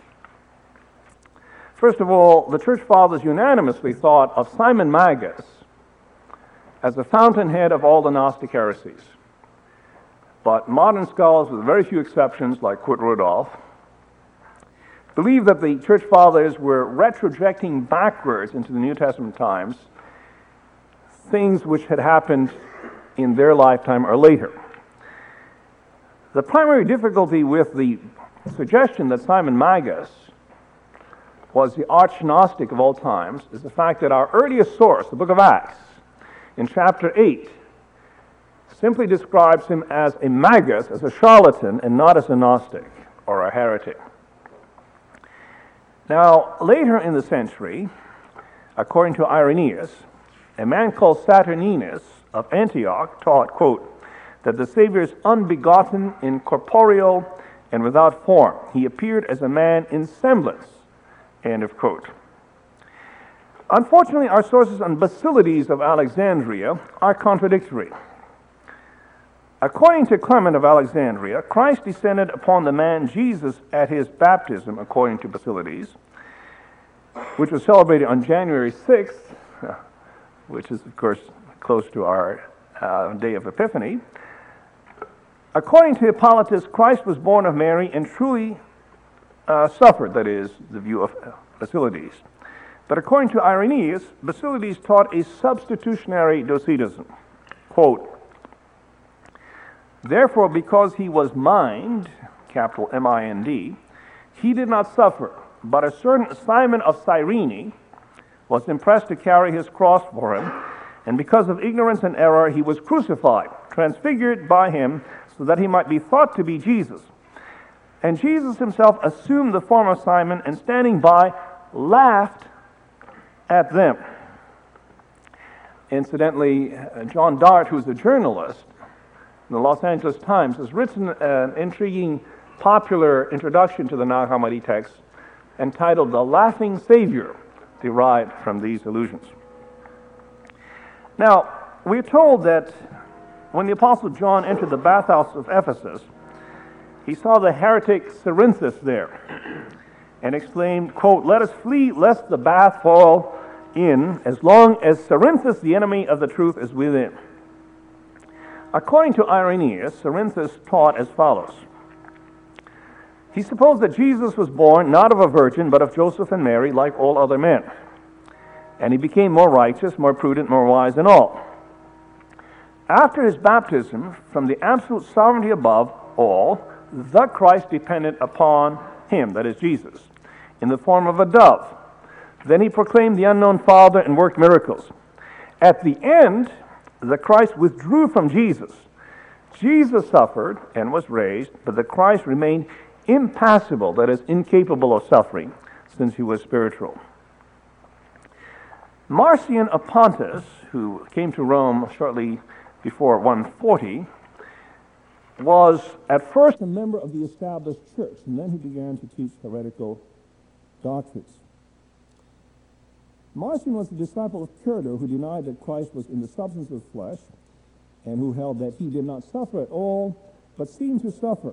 First of all, the Church Fathers unanimously thought of Simon Magus as the fountainhead of all the Gnostic heresies. But modern scholars, with very few exceptions, like Kurt Rudolph, believe that the Church Fathers were retrojecting backwards into the New Testament times things which had happened in their lifetime or later. The primary difficulty with the suggestion that Simon Magus was the arch-Gnostic of all times is the fact that our earliest source, the book of Acts, in chapter eight, simply describes him as a magus, as a charlatan, and not as a Gnostic or a heretic. Now, later in the century, according to Irenaeus, a man called Saturninus of Antioch taught, quote, that the Savior is unbegotten, incorporeal, and without form. He appeared as a man in semblance, end of quote. Unfortunately, our sources on Basilides of Alexandria are contradictory. According to Clement of Alexandria, Christ descended upon the man Jesus at his baptism, according to Basilides, which was celebrated on January sixth, which is, of course, close to our uh, day of Epiphany. According to Hippolytus, Christ was born of Mary and truly uh, suffered, that is, the view of Basilides. But according to Irenaeus, Basilides taught a substitutionary Docetism. Quote, therefore, because he was mind, capital M I N D, he did not suffer, but a certain Simon of Cyrene was impressed to carry his cross for him, and because of ignorance and error he was crucified, transfigured by him, so that he might be thought to be Jesus. And Jesus himself assumed the form of Simon, and standing by, laughed at them. Incidentally, John Dart, who's a journalist in the Los Angeles Times, has written an intriguing popular introduction to the Nag Hammadi text entitled The Laughing Savior, derived from these allusions. Now, we're told that when the Apostle John entered the bathhouse of Ephesus, he saw the heretic Cerinthus there and exclaimed, quote, let us flee lest the bath fall in, as long as Cerinthus, the enemy of the truth, is within. According to Irenaeus, Cerinthus taught as follows. He supposed that Jesus was born not of a virgin, but of Joseph and Mary, like all other men. And he became more righteous, more prudent, more wise than all. After his baptism, from the absolute sovereignty above all, the Christ depended upon him, that is Jesus, in the form of a dove. Then he proclaimed the unknown Father and worked miracles. At the end, the Christ withdrew from Jesus. Jesus suffered and was raised, but the Christ remained impassible, that is, incapable of suffering, since he was spiritual. Marcion of Pontus, who came to Rome shortly before one forty, was at first a member of the established church, and then he began to teach heretical doctrines. Marcion was a disciple of Purdo, who denied that Christ was in the substance of flesh, and who held that he did not suffer at all, but seemed to suffer.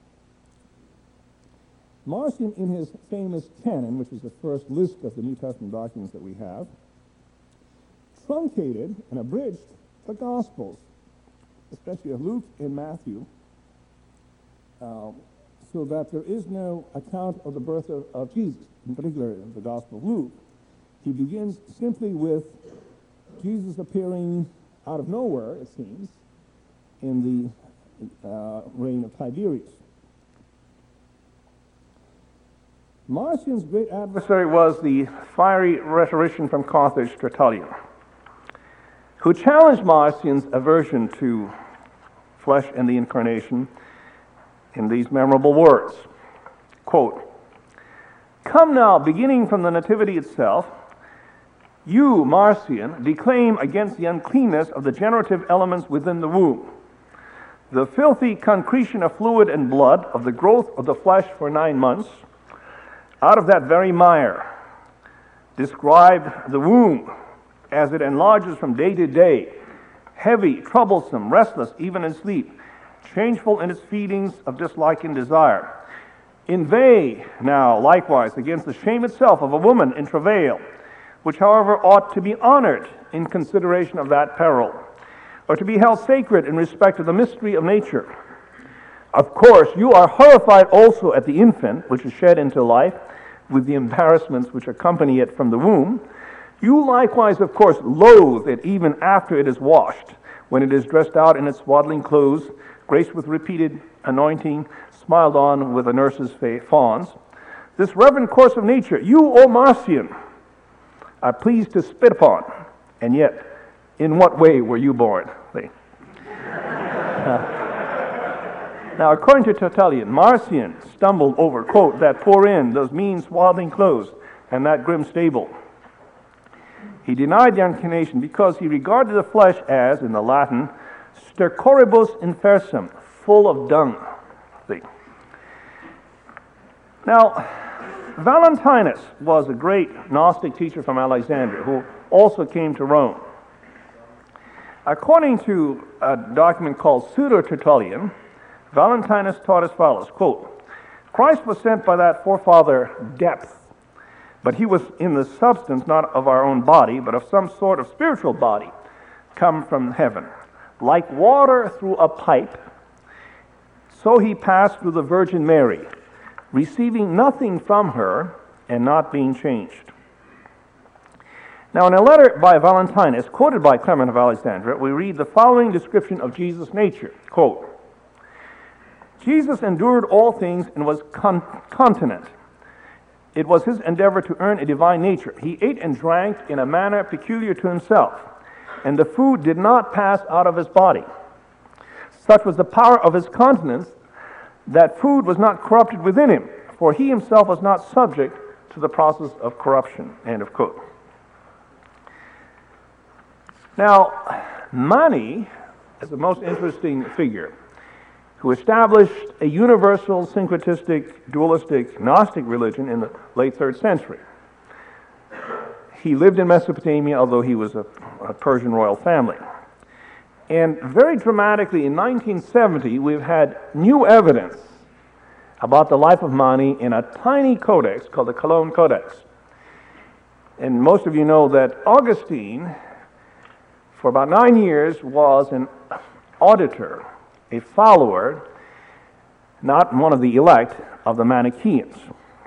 Marcion, in his famous canon, which is the first list of the New Testament documents that we have, truncated and abridged the Gospels, especially of Luke and Matthew, uh, so that there is no account of the birth of, of Jesus, in particular in the Gospel of Luke. He begins simply with Jesus appearing out of nowhere, it seems, in the uh, reign of Tiberius. Marcion's great adversary was the fiery rhetorician from Carthage, Tertullian, who challenged Marcion's aversion to flesh and the incarnation in these memorable words. Quote, "Come now, beginning from the Nativity itself, you, Marcion, declaim against the uncleanness of the generative elements within the womb, the filthy concretion of fluid and blood, of the growth of the flesh for nine months, out of that very mire. Describe the womb as it enlarges from day to day, heavy, troublesome, restless, even in sleep, changeful in its feelings of dislike and desire. Inveigh now, likewise, against the shame itself of a woman in travail, which, however, ought to be honored in consideration of that peril, or to be held sacred in respect of the mystery of nature. Of course, you are horrified also at the infant, which is shed into life, with the embarrassments which accompany it from the womb. You likewise, of course, loathe it even after it is washed, when it is dressed out in its swaddling clothes, graced with repeated anointing, smiled on with a nurse's fawns. This reverent course of nature, you, O Marcion, are pleased to spit upon, and yet, in what way were you born?" See? uh, now, according to Tertullian, Marcion stumbled over, quote, "that poor inn, those mean swaddling clothes, and that grim stable." He denied the incarnation because he regarded the flesh as, in the Latin, stercoribus infersum, full of dung. See? Now, Valentinus was a great Gnostic teacher from Alexandria who also came to Rome. According to a document called Pseudo-Tertullian, Valentinus taught as follows, quote, "Christ was sent by that forefather Depth, but he was in the substance not of our own body, but of some sort of spiritual body come from heaven. Like water through a pipe, so he passed through the Virgin Mary, receiving nothing from her and not being changed." Now, in a letter by Valentinus, quoted by Clement of Alexandria, we read the following description of Jesus' nature, quote, "Jesus endured all things and was con- continent. It was his endeavor to earn a divine nature. He ate and drank in a manner peculiar to himself, and the food did not pass out of his body. Such was the power of his continence that food was not corrupted within him, for he himself was not subject to the process of corruption." End of quote. Now, Mani is the most interesting figure, who established a universal, syncretistic, dualistic, Gnostic religion in the late third century. He lived in Mesopotamia, although he was a, a Persian royal family. And very dramatically, in nineteen seventy, we've had new evidence about the life of Mani in a tiny codex called the Cologne Codex. And most of you know that Augustine, for about nine years, was an auditor, a follower, not one of the elect, of the Manichaeans.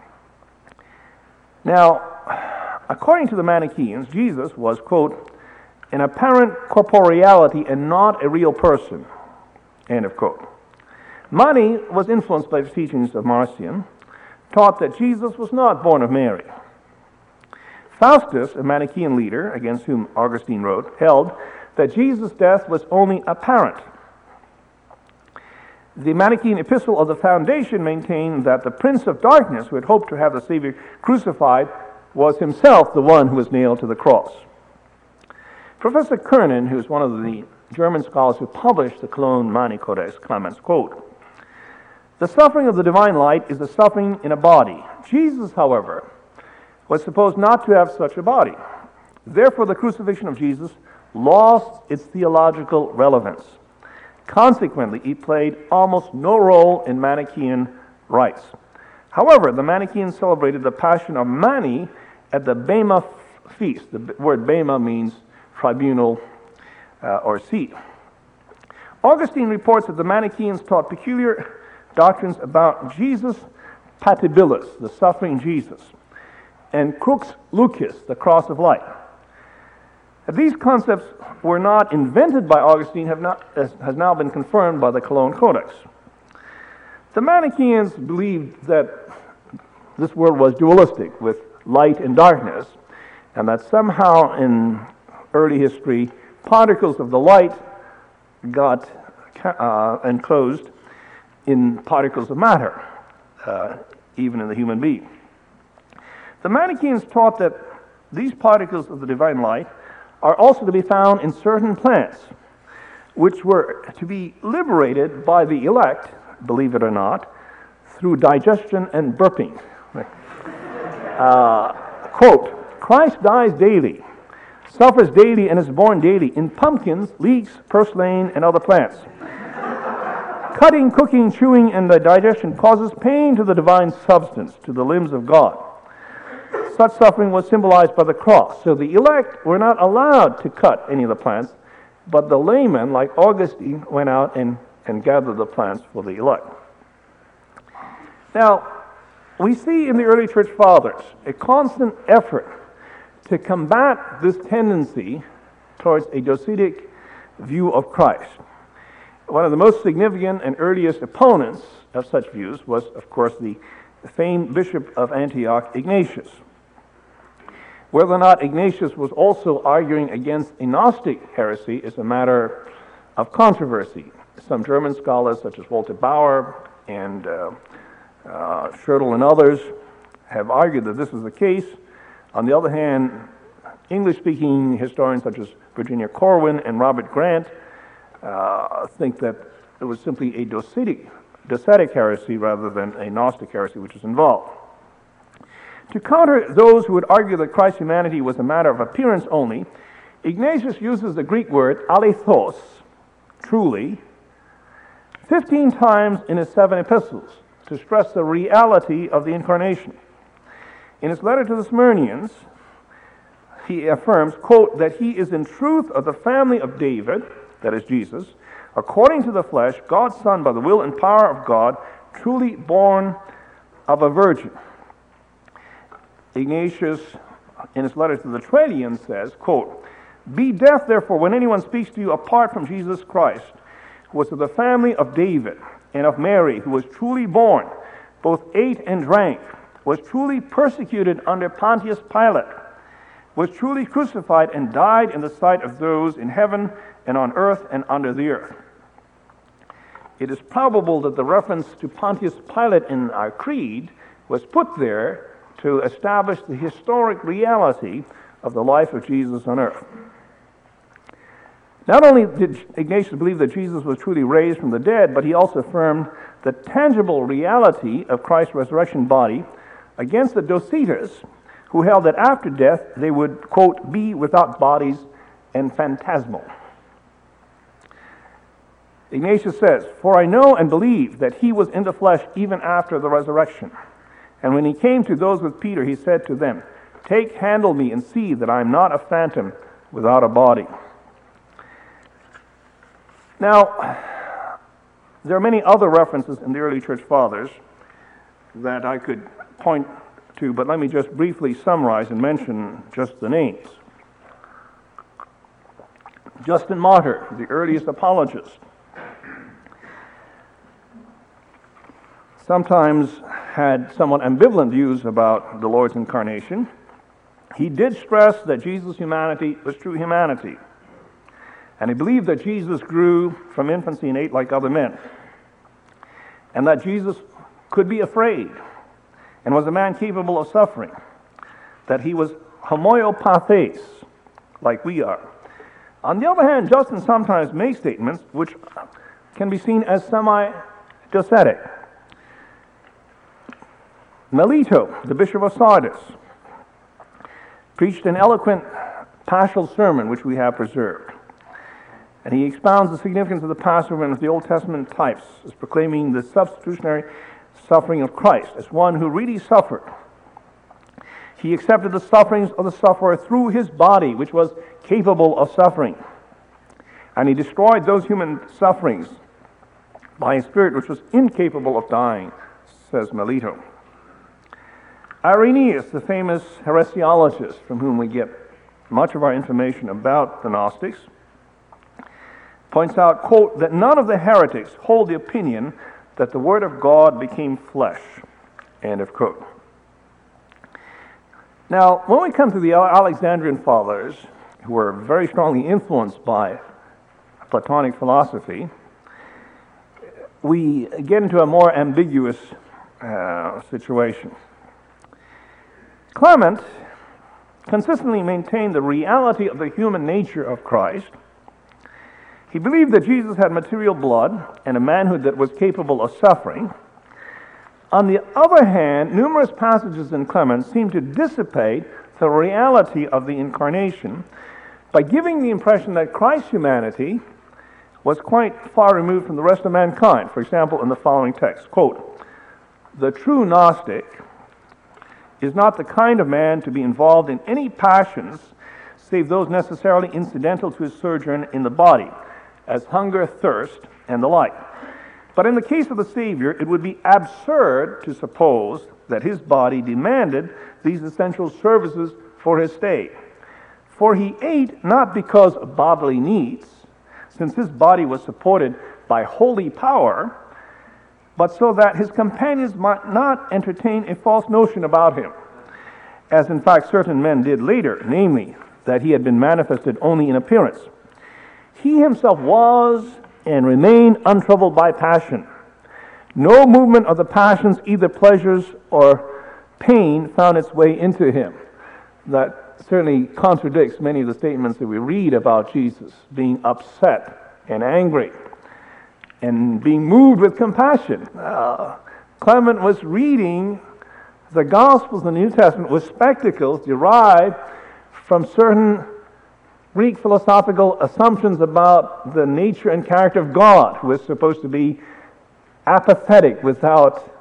Now, according to the Manichaeans, Jesus was, quote, "an apparent corporeality and not a real person," end of quote. Mani was influenced by the teachings of Marcion, taught that Jesus was not born of Mary. Faustus, a Manichaean leader against whom Augustine wrote, held that Jesus' death was only apparent. The Manichaean Epistle of the Foundation maintained that the Prince of Darkness, who had hoped to have the Savior crucified, was himself the one who was nailed to the cross. Professor Kernan, who is one of the German scholars who published the Cologne Mani Codex comments, quote, "The suffering of the divine light is the suffering in a body. Jesus, however, was supposed not to have such a body. Therefore, the crucifixion of Jesus lost its theological relevance. Consequently, it played almost no role in Manichaean rites. However, the Manichaeans celebrated the Passion of Mani at the Bema feast." The word Bema means tribunal uh, or seat. Augustine reports that the Manichaeans taught peculiar doctrines about Jesus patibilis, the suffering Jesus, and crux lucis, the cross of light. These concepts were not invented by Augustine, have not, has now been confirmed by the Cologne Codex. The Manichaeans believed that this world was dualistic, with light and darkness, and that somehow in early history, particles of the light got uh, enclosed in particles of matter, uh, even in the human being. The Manichaeans taught that these particles of the divine light are also to be found in certain plants, which were to be liberated by the elect, believe it or not, through digestion and burping. Uh, quote, "Christ dies daily, suffers daily, and is born daily in pumpkins, leeks, purslane, and other plants. Cutting, cooking, chewing, and the digestion causes pain to the divine substance, to the limbs of God. Such suffering was symbolized by the cross. So the elect were not allowed to cut any of the plants, but the laymen, like Augustine, went out and, and gathered the plants for the elect." Now, we see in the early church fathers a constant effort to combat this tendency towards a docetic view of Christ. One of the most significant and earliest opponents of such views was, of course, the famed Bishop of Antioch, Ignatius. Whether or not Ignatius was also arguing against a Gnostic heresy is a matter of controversy. Some German scholars, such as Walter Bauer and uh, uh, Schertl and others, have argued that this is the case. On the other hand, English-speaking historians such as Virginia Corwin and Robert Grant uh, think that it was simply a docetic, docetic heresy rather than a Gnostic heresy which is involved. To counter those who would argue that Christ's humanity was a matter of appearance only, Ignatius uses the Greek word alethos, truly, fifteen times in his seven epistles to stress the reality of the incarnation. In his letter to the Smyrnians, he affirms, quote, "that he is in truth of the family of David," that is Jesus, "according to the flesh, God's Son by the will and power of God, truly born of a virgin." Ignatius, in his letter to the Trallians, says, quote, "Be deaf, therefore, when anyone speaks to you apart from Jesus Christ, who was of the family of David and of Mary, who was truly born, both ate and drank, was truly persecuted under Pontius Pilate, was truly crucified and died in the sight of those in heaven and on earth and under the earth." It is probable that the reference to Pontius Pilate in our creed was put there to establish the historic reality of the life of Jesus on earth. Not only did Ignatius believe that Jesus was truly raised from the dead, but he also affirmed the tangible reality of Christ's resurrection body against the Doceters, who held that after death they would, quote, "be without bodies and phantasmal." Ignatius says, "For I know and believe that he was in the flesh even after the resurrection. And when he came to those with Peter, he said to them, 'Take, handle me, and see that I am not a phantom without a body.'" Now, there are many other references in the early church fathers that I could point to, but let me just briefly summarize and mention just the names. Justin Martyr, the earliest apologist, sometimes had somewhat ambivalent views about the Lord's incarnation. He did stress that Jesus' humanity was true humanity, and he believed that Jesus grew from infancy and ate like other men, and that Jesus could be afraid and was a man capable of suffering, that he was homoiopathes, like we are. On the other hand, Justin sometimes makes statements which can be seen as semi-docetic. Melito, the bishop of Sardis, preached an eloquent paschal sermon which we have preserved. And he expounds the significance of the Passover and of the Old Testament types as proclaiming the substitutionary suffering of Christ as one who really suffered. He accepted the sufferings of the sufferer through his body, which was capable of suffering. And he destroyed those human sufferings by a spirit which was incapable of dying, says Melito. Irenaeus, the famous heresiologist from whom we get much of our information about the Gnostics, points out, quote, that none of the heretics hold the opinion that the Word of God became flesh, end of quote. Now, when we come to the Alexandrian fathers, who were very strongly influenced by Platonic philosophy, we get into a more ambiguous uh, situation. Clement consistently maintained the reality of the human nature of Christ. He believed that Jesus had material blood and a manhood that was capable of suffering. On the other hand, numerous passages in Clement seem to dissipate the reality of the incarnation by giving the impression that Christ's humanity was quite far removed from the rest of mankind. For example, in the following text, quote, "The true Gnostic is not the kind of man to be involved in any passions save those necessarily incidental to his sojourn in the body, as hunger, thirst, and the like. But in the case of the Savior, it would be absurd to suppose that his body demanded these essential services for his stay. For he ate not because of bodily needs, since his body was supported by holy power, but so that his companions might not entertain a false notion about him, as in fact certain men did later, namely, that he had been manifested only in appearance. He himself was and remained untroubled by passion. No movement of the passions, either pleasures or pain, found its way into him." That certainly contradicts many of the statements that we read about Jesus being upset and angry and being moved with compassion. Uh, Clement was reading the Gospels in the New Testament with spectacles derived from certain Greek philosophical assumptions about the nature and character of God, who is supposed to be apathetic, without